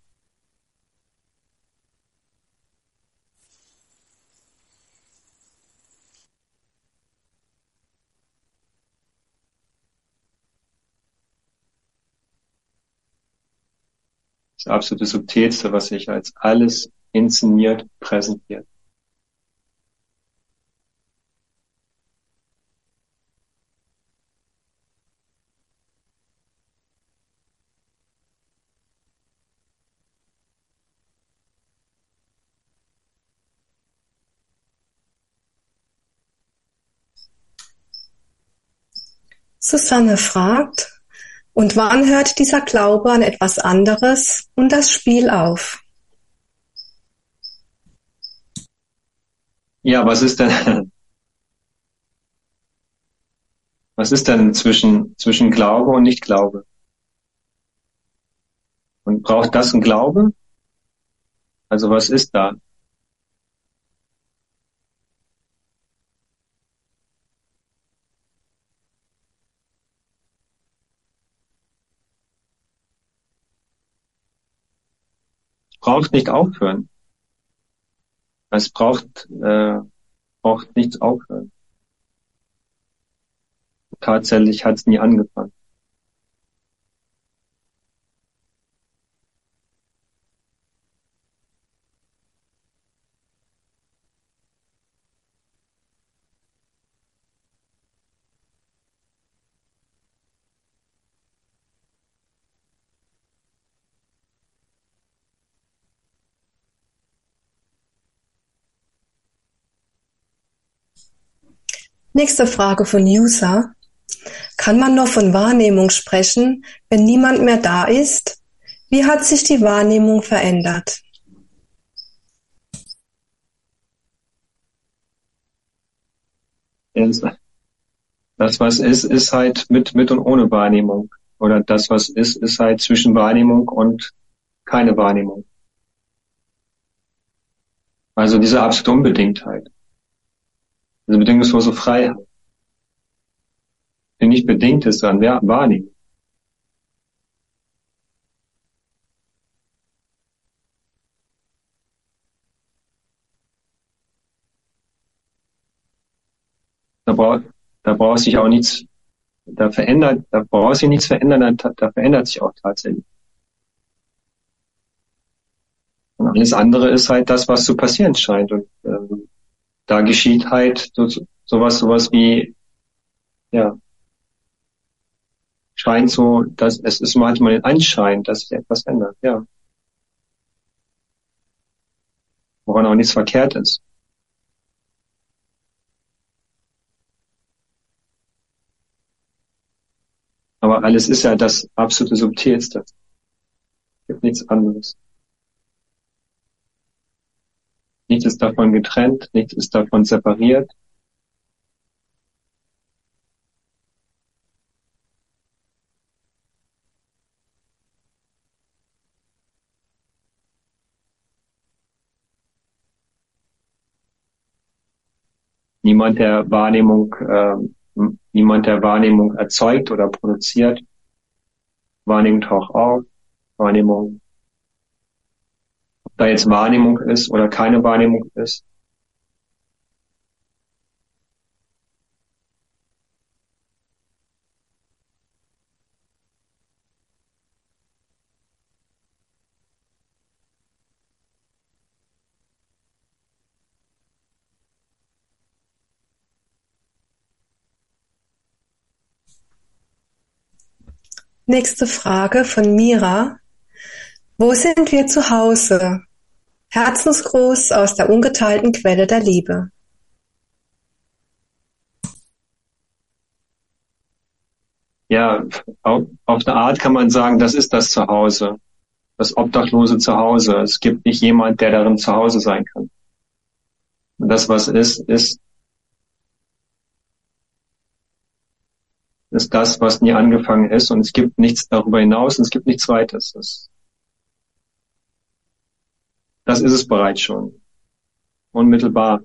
Speaker 1: Das absolute Subtilste, was sich als alles inszeniert, präsentiert.
Speaker 2: Susanne fragt: Und wann hört dieser Glaube an etwas anderes und das Spiel auf?
Speaker 1: Ja, was ist denn, was ist denn zwischen, zwischen Glaube und Nicht-Glaube? Und braucht das ein Glaube? Also was ist da? Braucht nicht aufhören. Es braucht, äh, braucht nichts aufhören. Tatsächlich hat es nie angefangen.
Speaker 2: Nächste Frage von User: Kann man noch von Wahrnehmung sprechen, wenn niemand mehr da ist? Wie hat sich die Wahrnehmung verändert?
Speaker 1: Das, was ist, ist halt mit, mit und ohne Wahrnehmung. Oder das, was ist, ist halt zwischen Wahrnehmung und keine Wahrnehmung. Also diese absolute Unbedingtheit. Diese bedingungslose Freiheit. Die nicht bedingt ist an Wahrnehmung. Da braucht, da braucht sich auch nichts, da verändert, da braucht sich nichts verändern, da, da verändert sich auch tatsächlich. Und alles andere ist halt das, was zu passieren scheint. Und ähm, da geschieht halt so, sowas, sowas wie, ja, scheint so, dass es ist manchmal ein Anschein, dass sich etwas ändert, ja. Woran auch nichts verkehrt ist. Aber alles ist ja das absolute Subtilste. Es gibt nichts anderes. Nichts ist davon getrennt, nichts ist davon separiert. Niemand der Wahrnehmung, äh, niemand der Wahrnehmung erzeugt oder produziert. Wahrnehmung taucht auf, Wahrnehmung, ob da jetzt Wahrnehmung ist oder keine Wahrnehmung ist.
Speaker 2: Nächste Frage von Mira: Wo sind wir zu Hause? Herzensgruß aus der ungeteilten Quelle der Liebe.
Speaker 1: Ja, auf, auf eine Art kann man sagen, das ist das Zuhause. Das obdachlose Zuhause. Es gibt nicht jemand, der darin zu Hause sein kann. Und das, was ist, ist, ist das, was nie angefangen ist. Und es gibt nichts darüber hinaus und es gibt nichts Zweites. Das, das ist es bereits schon. Unmittelbar.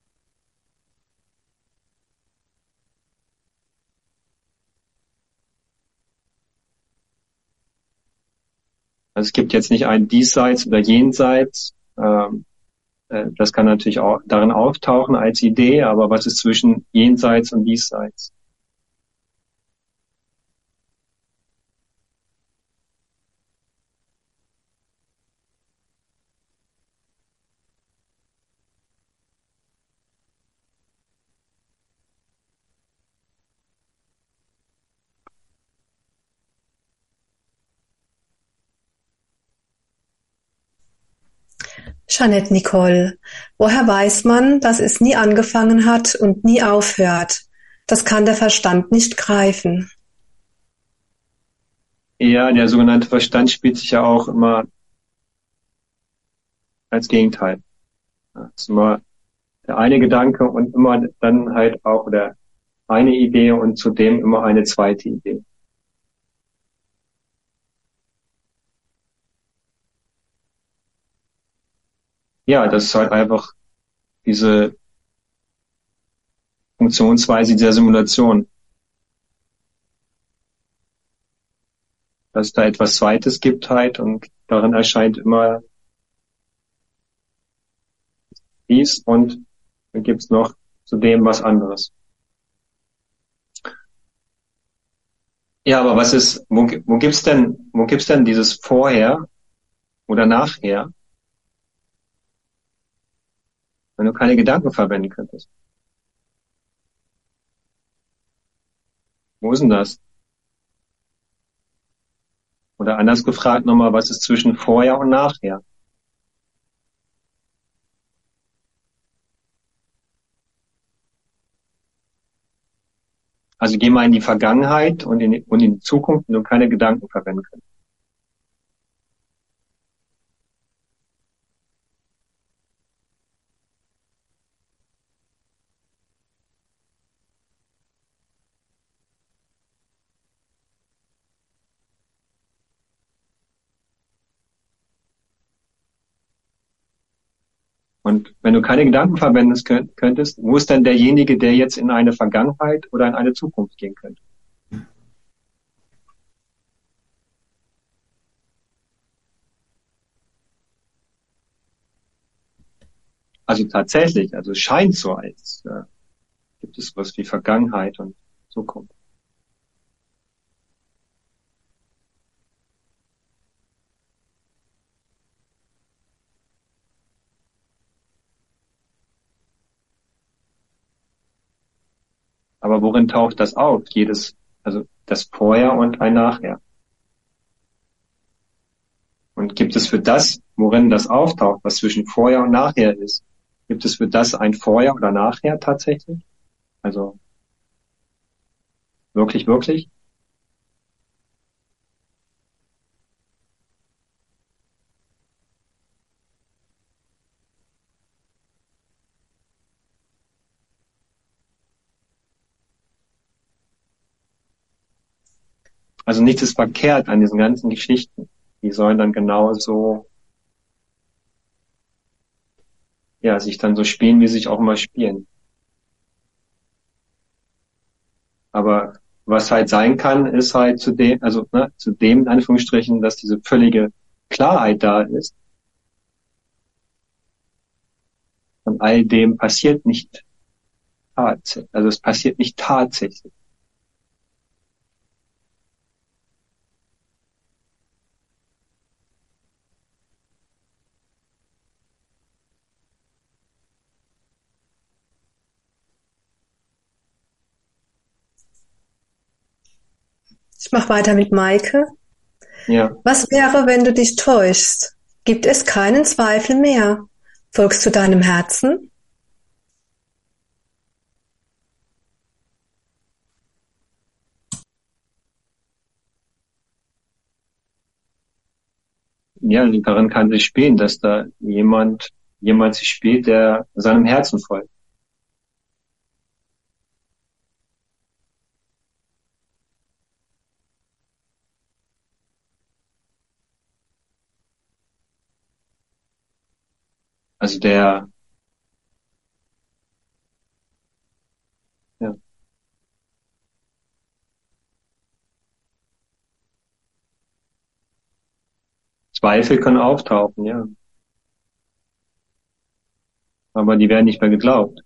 Speaker 1: Also es gibt jetzt nicht ein Diesseits oder Jenseits. Ähm, äh, das kann natürlich auch darin auftauchen als Idee, aber was ist zwischen Jenseits und Diesseits?
Speaker 2: Jeanette Nicole, woher weiß man, dass es nie angefangen hat und nie aufhört? Das kann der Verstand nicht greifen.
Speaker 1: Ja, der sogenannte Verstand spielt sich ja auch immer als Gegenteil. Ja, ist immer der eine Gedanke und immer dann halt auch der eine Idee und zudem immer eine zweite Idee. Ja, das ist halt einfach diese Funktionsweise dieser Simulation, dass es da etwas Zweites gibt halt und darin erscheint immer dies und dann gibt's noch zudem was anderes. Ja, aber was ist, wo, wo gibt's denn, wo gibt's denn dieses Vorher oder Nachher, wenn du keine Gedanken verwenden könntest? Wo ist denn das? Oder anders gefragt nochmal, was ist zwischen Vorher und Nachher? Also geh mal in die Vergangenheit und in, und in die Zukunft, wenn du keine Gedanken verwenden kannst. Und wenn du keine Gedanken verwenden könntest, wo ist denn derjenige, der jetzt in eine Vergangenheit oder in eine Zukunft gehen könnte? Also tatsächlich, also es scheint so, als äh, gibt es was wie Vergangenheit und Zukunft. Aber worin taucht das auf? Jedes, also das Vorher und ein Nachher. Und gibt es für das, worin das auftaucht, was zwischen Vorher und Nachher ist, gibt es für das ein Vorher oder Nachher tatsächlich? Also wirklich, wirklich? Also nichts ist verkehrt an diesen ganzen Geschichten. Die sollen dann genauso, ja, sich dann so spielen, wie sie sich auch immer spielen. Aber was halt sein kann, ist halt zu dem, also ne, zu dem in Anführungsstrichen, dass diese völlige Klarheit da ist. Und all dem passiert nicht tatsächlich. Also es passiert nicht tatsächlich.
Speaker 2: Ich mache weiter mit Maike.
Speaker 1: Ja.
Speaker 2: Was wäre, wenn du dich täuschst? Gibt es keinen Zweifel mehr? Folgst du deinem Herzen?
Speaker 1: Ja, daran kann sich spielen, dass da jemand jemand sich spielt, der seinem Herzen folgt. Also der, ja, Zweifel können auftauchen, ja, aber die werden nicht mehr geglaubt.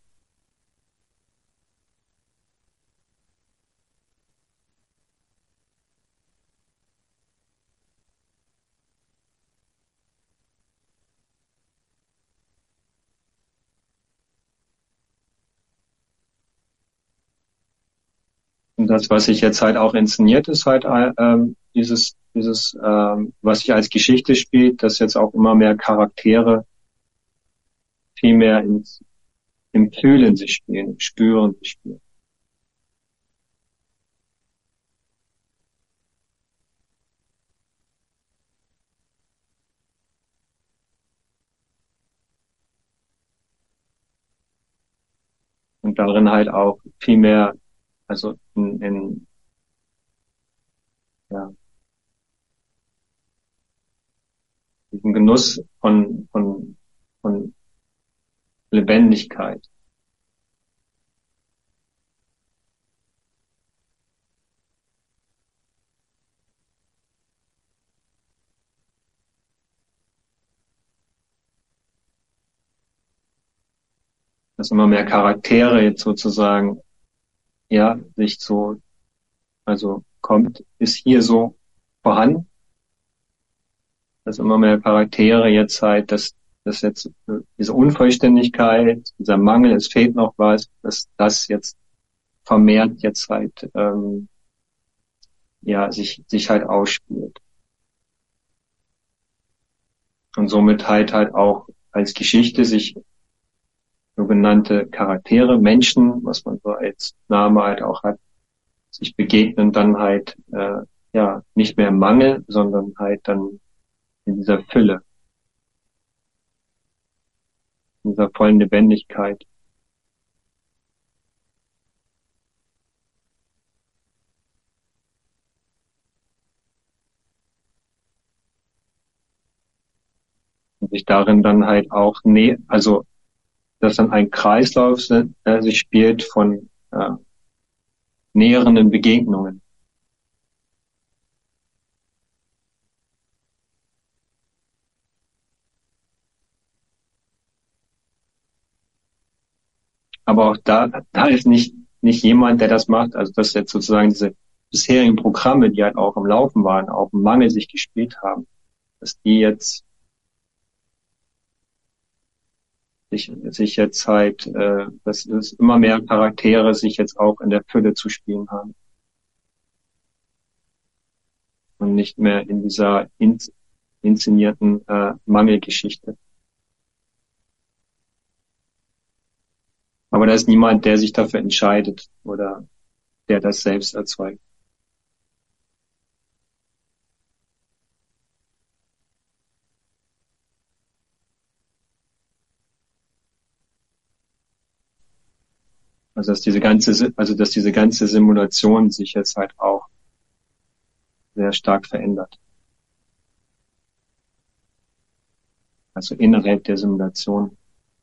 Speaker 1: Und das, was sich jetzt halt auch inszeniert, ist halt äh, ähm, dieses, dieses, ähm, was sich als Geschichte spielt, dass jetzt auch immer mehr Charaktere viel mehr ins, im Fühlen sich spielen, im Spüren sich spielen. Und darin halt auch viel mehr, also in, in ja, diesem Genuss von, von, von Lebendigkeit. Dass immer mehr Charaktere jetzt sozusagen, ja, sich so, also kommt, ist hier so vorhanden, dass immer mehr Charaktere jetzt halt, dass, dass jetzt diese Unvollständigkeit, dieser Mangel, es fehlt noch was, dass das jetzt vermehrt jetzt halt, ähm, ja, sich, sich halt ausspielt. Und somit halt halt auch als Geschichte sich sogenannte Charaktere, Menschen, was man so als Name halt auch hat, sich begegnen dann halt, äh, ja, nicht mehr im Mangel, sondern halt dann in dieser Fülle, in dieser vollen Lebendigkeit. Und sich darin dann halt auch, nee, also, dass dann ein Kreislauf äh, sich spielt von äh, näherenden Begegnungen. Aber auch da, da ist nicht, nicht jemand, der das macht, also dass jetzt sozusagen diese bisherigen Programme, die halt auch im Laufen waren, auch im Mangel sich gespielt haben, dass die jetzt sich, sich jetzt halt, äh, dass es immer mehr Charaktere sich jetzt auch in der Fülle zu spielen haben und nicht mehr in dieser in, inszenierten äh, Mangelgeschichte. Aber da ist niemand, der sich dafür entscheidet oder der das selbst erzeugt. Also dass diese ganze, also dass diese ganze Simulation sich jetzt halt auch sehr stark verändert. Also innerhalb der Simulation.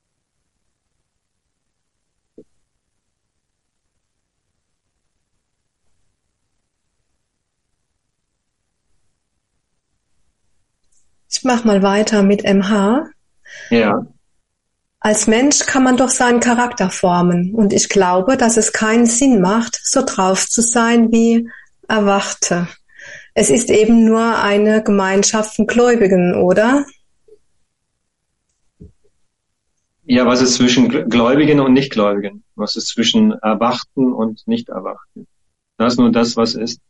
Speaker 2: Ich mach mal weiter mit M H.
Speaker 1: Ja,
Speaker 2: Als Mensch kann man doch seinen Charakter formen, und ich glaube, dass es keinen Sinn macht, so drauf zu sein wie Erwachte. Es ist eben nur eine Gemeinschaft von Gläubigen, oder?
Speaker 1: ja, was ist zwischen Gläubigen und Nichtgläubigen? Was ist zwischen Erwachten und Nicht-Erwachten? Das ist nur das, was ist.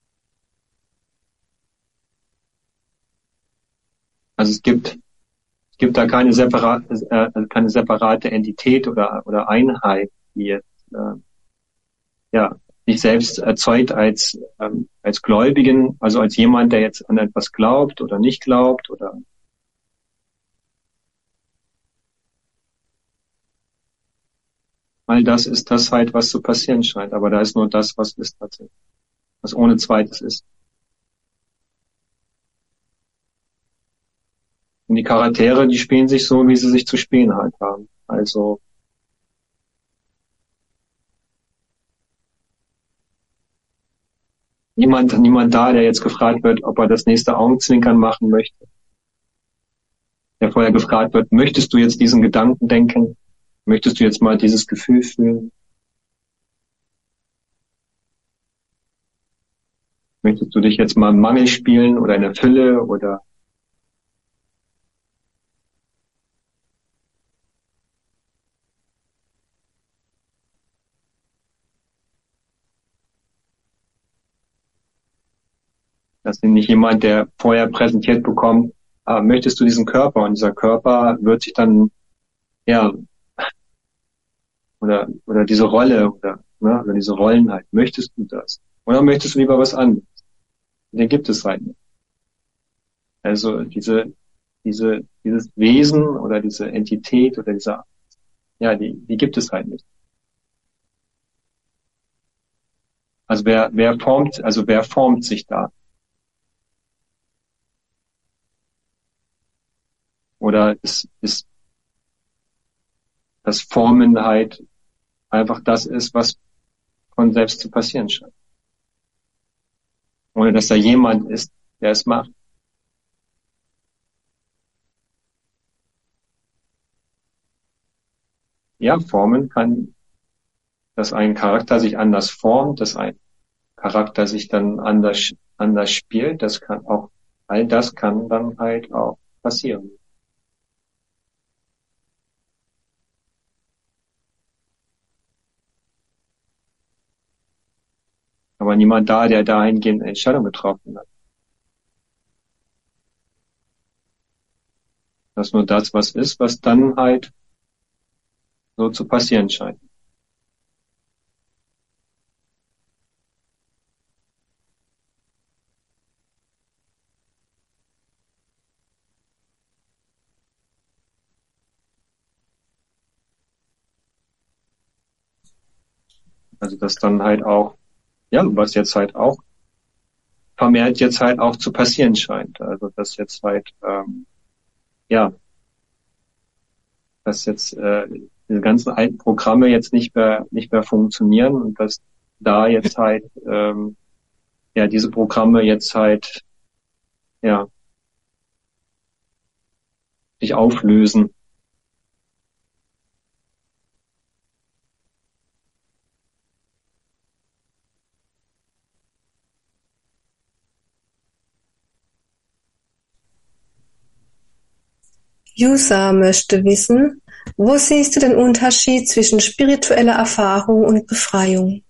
Speaker 1: Also es gibt, gibt da keine separate, äh, keine separate Entität oder, oder Einheit, die jetzt, äh, ja, sich selbst erzeugt als, ähm, als Gläubigen, also als jemand, der jetzt an etwas glaubt oder nicht glaubt oder, all das ist das halt, was zu passieren scheint. Aber da ist nur das, was ist tatsächlich, was ohne Zweites ist. Und die Charaktere, die spielen sich so, wie sie sich zu spielen halt haben. Also, niemand, niemand da, der jetzt gefragt wird, ob er das nächste Augenzwinkern machen möchte. Der vorher gefragt wird, möchtest du jetzt diesen Gedanken denken? Möchtest du jetzt mal dieses Gefühl fühlen? Möchtest du dich jetzt mal im Mangel spielen oder in der Fülle oder das ist nicht jemand, der vorher präsentiert bekommt, ah, möchtest du diesen Körper? Und dieser Körper wird sich dann, ja, oder, oder diese Rolle, oder, ne, oder diese Rollen halt, möchtest du das? Oder möchtest du lieber was anderes? Den gibt es halt nicht. Also diese, diese, dieses Wesen oder diese Entität oder dieser, ja, die, die gibt es halt nicht. Also wer, wer formt, also wer formt sich da? Oder ist, ist das Formen halt einfach das ist, was von selbst zu passieren scheint. Ohne dass da jemand ist, der es macht. Ja, formen kann, dass ein Charakter sich anders formt, dass ein Charakter sich dann anders, anders spielt, das kann auch, all das kann dann halt auch passieren. Aber niemand da, der dahingehend eine Entscheidung getroffen hat. Das ist nur das, was ist, was dann halt so zu passieren scheint. Also das dann halt auch, ja, was jetzt halt auch vermehrt jetzt halt auch zu passieren scheint. Also dass jetzt halt, ähm, ja, dass jetzt äh, diese ganzen alten Programme jetzt nicht mehr nicht mehr funktionieren und dass da jetzt halt ähm, ja diese Programme jetzt halt ja sich auflösen.
Speaker 2: Yusa möchte wissen, wo siehst du den Unterschied zwischen spiritueller Erfahrung und Befreiung?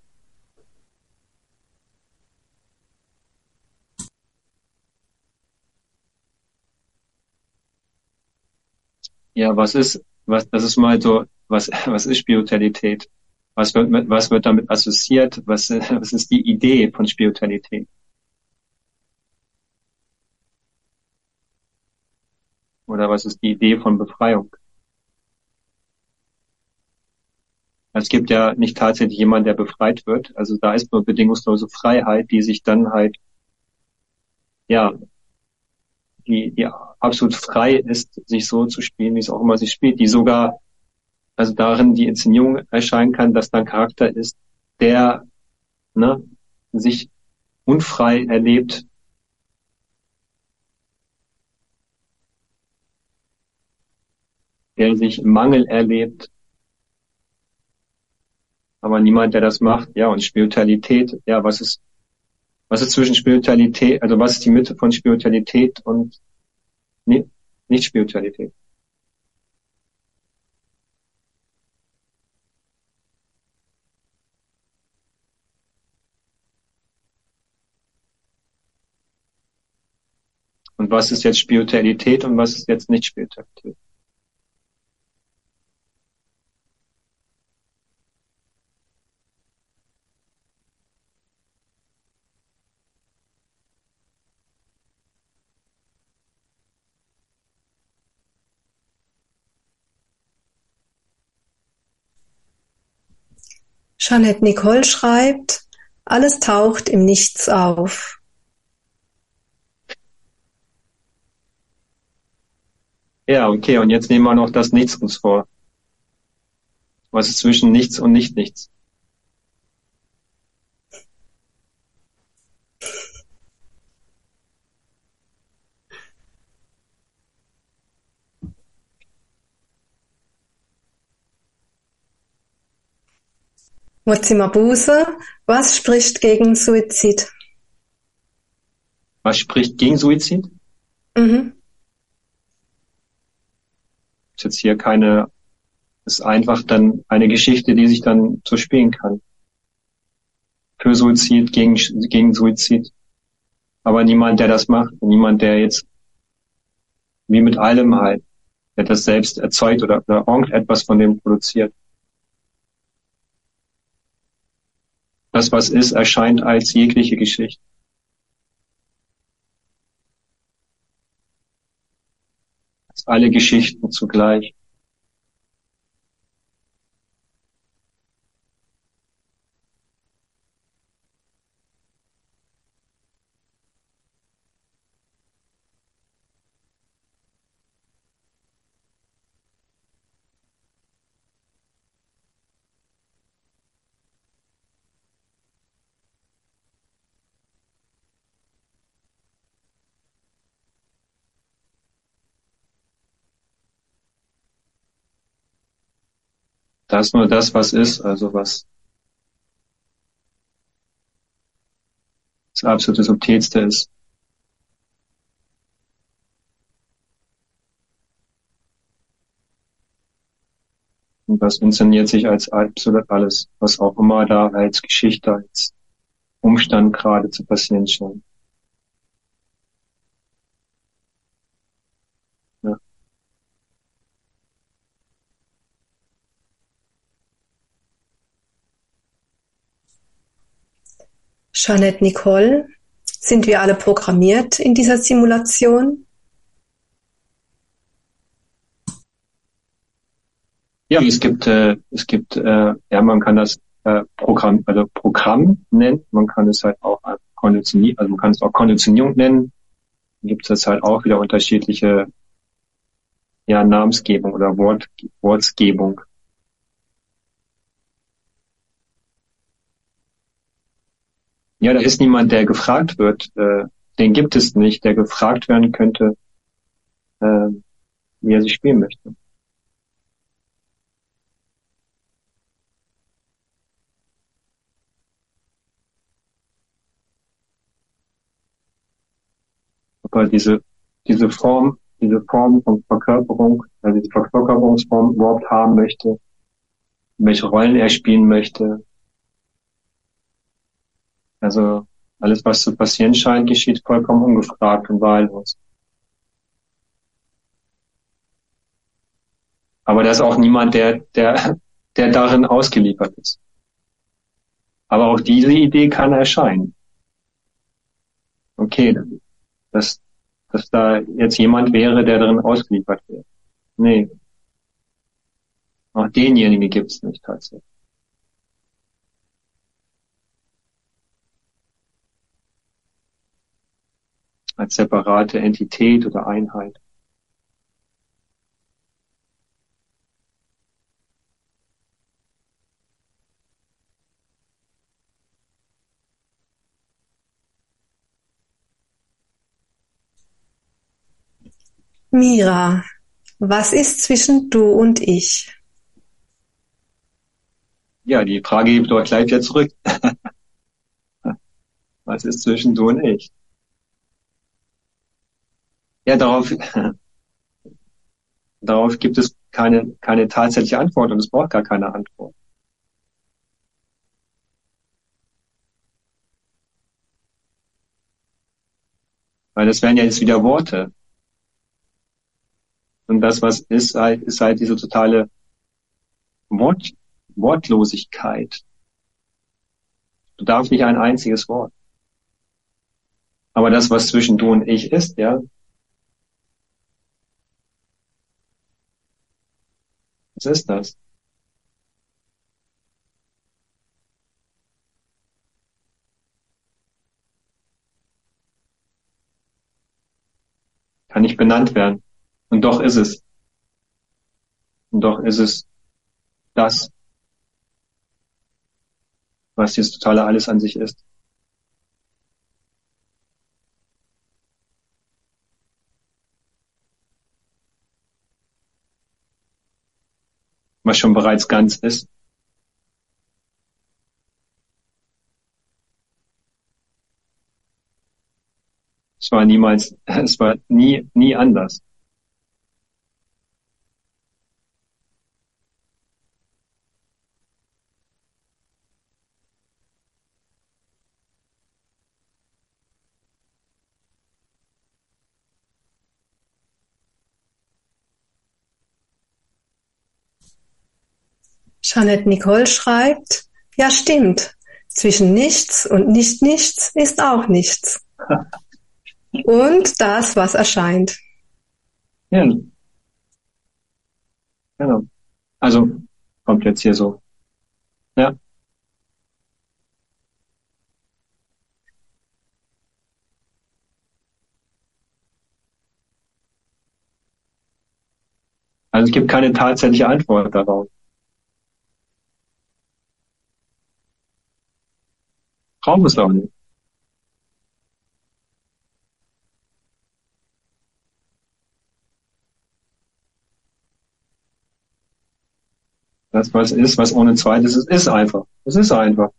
Speaker 1: Ja, was ist was das ist mal so was was ist Spiritualität? Was wird mit was wird damit assoziiert? Was was ist die Idee von Spiritualität? Oder was ist die Idee von Befreiung? Es gibt ja nicht tatsächlich jemanden, der befreit wird. Also da ist nur bedingungslose Freiheit, die sich dann halt, ja, die, die absolut frei ist, sich so zu spielen, wie es auch immer sich spielt, die sogar, also darin die Inszenierung erscheinen kann, dass da ein Charakter ist, der, ne, sich unfrei erlebt, der sich im Mangel erlebt, aber niemand, der das macht. Ja, und Spiritualität, ja, was ist, was ist zwischen Spiritualität, also was ist die Mitte von Spiritualität und Nicht-Spiritualität? Und was ist jetzt Spiritualität und was ist jetzt nicht Spiritualität?
Speaker 2: Jeanette Nicole schreibt, alles taucht im Nichts auf.
Speaker 1: Ja, okay, und jetzt nehmen wir noch das Nichts uns vor. Was ist zwischen Nichts und Nicht-Nichts?
Speaker 2: Mozimabuse, was spricht gegen Suizid?
Speaker 1: Was spricht gegen Suizid?
Speaker 2: Mhm.
Speaker 1: Ist jetzt hier keine, ist einfach dann eine Geschichte, die sich dann so spielen kann. Für Suizid, gegen, gegen Suizid. Aber niemand, der das macht. Niemand, der jetzt, wie mit allem halt, der das selbst erzeugt oder, oder irgendetwas von dem produziert. Das, was ist, erscheint als jegliche Geschichte. Als alle Geschichten zugleich. Das ist nur das, was ist, also was das absolute Subtilste ist. Und das inszeniert sich als absolut alles, was auch immer da als Geschichte, als Umstand gerade zu passieren scheint. Ja.
Speaker 2: Jeanette Nicole, sind wir alle programmiert in dieser Simulation?
Speaker 1: Ja, es gibt, äh, es gibt, äh, ja, man kann das äh, Programm, also Programm nennen. Man kann es halt auch Konditionieren, also man kann es auch Konditionierung nennen. Dann gibt es halt auch wieder unterschiedliche, ja, Namensgebung oder Wort, Wortgebung. Ja, da ist niemand, der gefragt wird. Äh, den gibt es nicht, der gefragt werden könnte, äh, wie er sich spielen möchte. Aber diese, diese Form, diese Form von Verkörperung, also diese Verkörperungsform überhaupt haben möchte, welche Rollen er spielen möchte. Also alles, was zu passieren scheint, geschieht vollkommen ungefragt und wahllos. Aber da ist auch niemand, der, der, der darin ausgeliefert ist. Aber auch diese Idee kann erscheinen. Okay, dass, dass da jetzt jemand wäre, der darin ausgeliefert wäre. Nee, auch denjenigen gibt's nicht tatsächlich. Als separate Entität oder Einheit.
Speaker 2: Mira, was ist zwischen du und ich?
Speaker 1: Ja, die Frage gebe ich doch gleich wieder zurück. Was ist zwischen du und ich? Ja, darauf, darauf gibt es keine, keine tatsächliche Antwort und es braucht gar keine Antwort. Weil das wären ja jetzt wieder Worte. Und das, was ist, halt, ist halt diese totale Wort, Wortlosigkeit. Du darfst nicht ein einziges Wort. Aber das, was zwischen du und ich ist, ja, was ist das? Kann nicht benannt werden. Und doch ist es. Und doch ist es das, was dieses totale Alles an sich ist. Was schon bereits ganz ist. Es war niemals, es war nie, nie anders.
Speaker 2: Jeanette Nicole schreibt, ja stimmt, zwischen nichts und nicht-nichts ist auch nichts. Und das, was erscheint.
Speaker 1: Ja, genau. Also, kommt jetzt hier so. Ja. Also es gibt keine tatsächliche Antwort darauf. Braucht es auch nicht. Das, was ist, was ohne Zweites ist, ist einfach. Es ist einfach.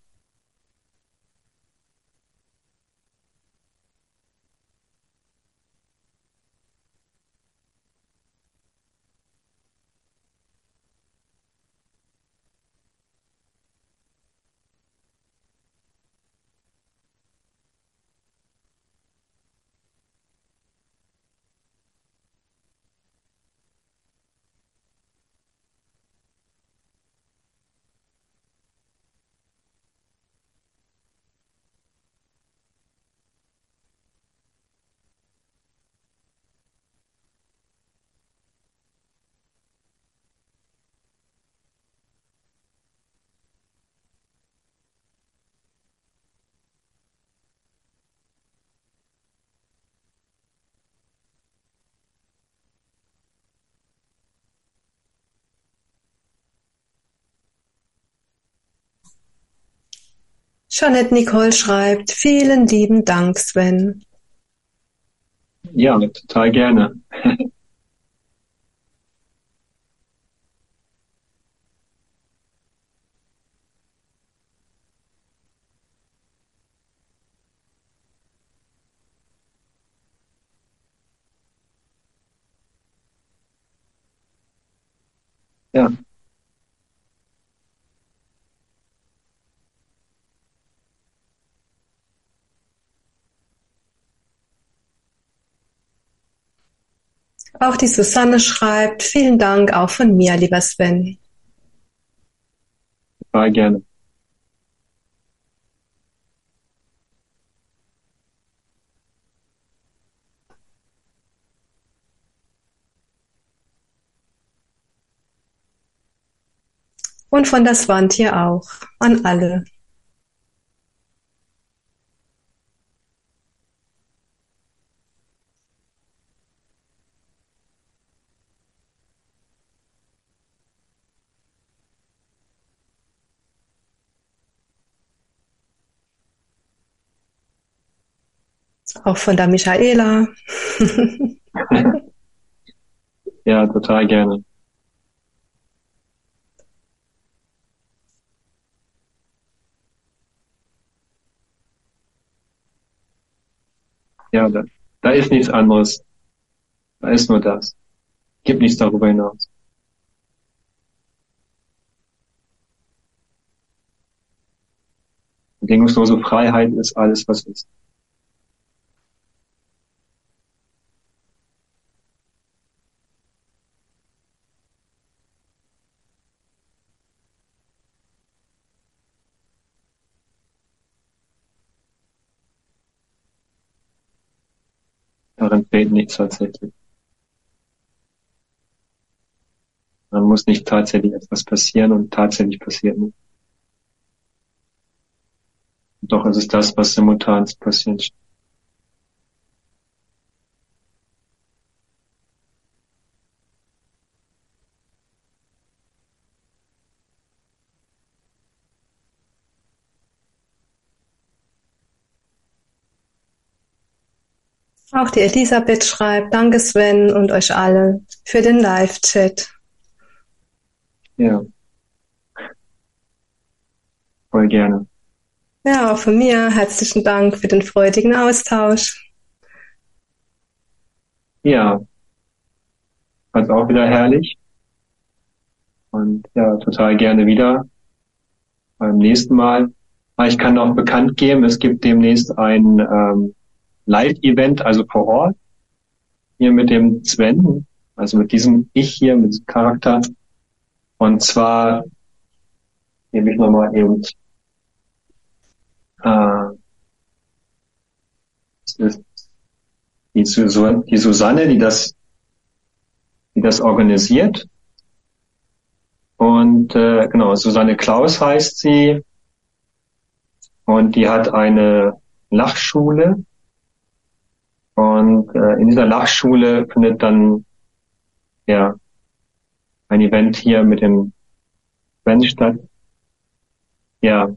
Speaker 2: Jeanette Nicole schreibt, vielen lieben Dank, Sven.
Speaker 1: Ja, total gerne. Ja,
Speaker 2: Auch die Susanne schreibt, vielen Dank auch von mir, lieber Sven.
Speaker 1: total gerne.
Speaker 2: Und von der Wand hier auch, an alle. Auch von der Michaela.
Speaker 1: Ja, total gerne. Ja, da, da ist nichts anderes. Da ist nur das. Gibt nichts darüber hinaus. Bedingungslose Freiheit ist alles, was ist. Darin fehlt nichts tatsächlich. Man muss nicht tatsächlich etwas passieren und tatsächlich passiert nicht. Doch es ist das, was simultan passiert.
Speaker 2: Auch die Elisabeth schreibt, danke Sven und euch alle für den Live-Chat.
Speaker 1: Ja. Voll gerne.
Speaker 2: Ja, auch von mir herzlichen Dank für den freudigen Austausch.
Speaker 1: Ja. Fand auch wieder herrlich. Und ja, total gerne wieder. Beim nächsten Mal. Ich kann noch bekannt geben, es gibt demnächst ein ähm, Live-Event, also vor Ort, hier mit dem Sven, also mit diesem Ich hier, mit diesem Charakter. Und zwar nehme ich nochmal eben äh, das ist die, Susanne, die Susanne, die das, die das organisiert. Und äh, genau, Susanne Klaus heißt sie. Und die hat eine Lachschule. Und äh, in dieser Lachschule findet dann ja ein Event hier mit dem Sven statt. Ja,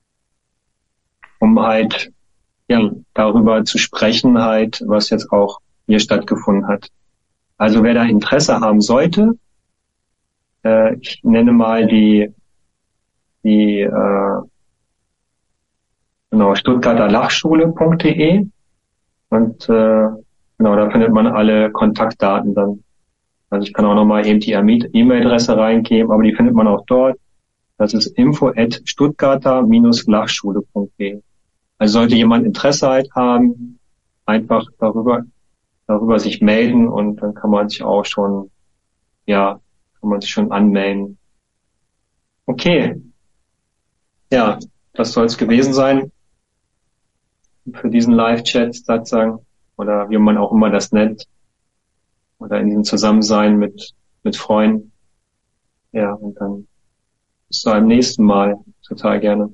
Speaker 1: um halt ja darüber zu sprechen, halt, was jetzt auch hier stattgefunden hat. Also wer da Interesse haben sollte, äh, ich nenne mal die die äh, genau stuttgarter lachschule punkt de und äh, genau, da findet man alle Kontaktdaten dann. Also ich kann auch nochmal eben die E-Mail-Adresse reingeben, aber die findet man auch dort. Das ist info at stuttgarter lachschule punkt de. Also sollte jemand Interesse halt haben, einfach darüber darüber sich melden und dann kann man sich auch schon, ja, kann man sich schon anmelden. Okay, ja, das soll es gewesen sein für diesen Live-Chat sozusagen oder wie man auch immer das nennt oder in diesem Zusammensein mit mit Freunden. Ja, und dann bis zu einem nächsten Mal. Total gerne.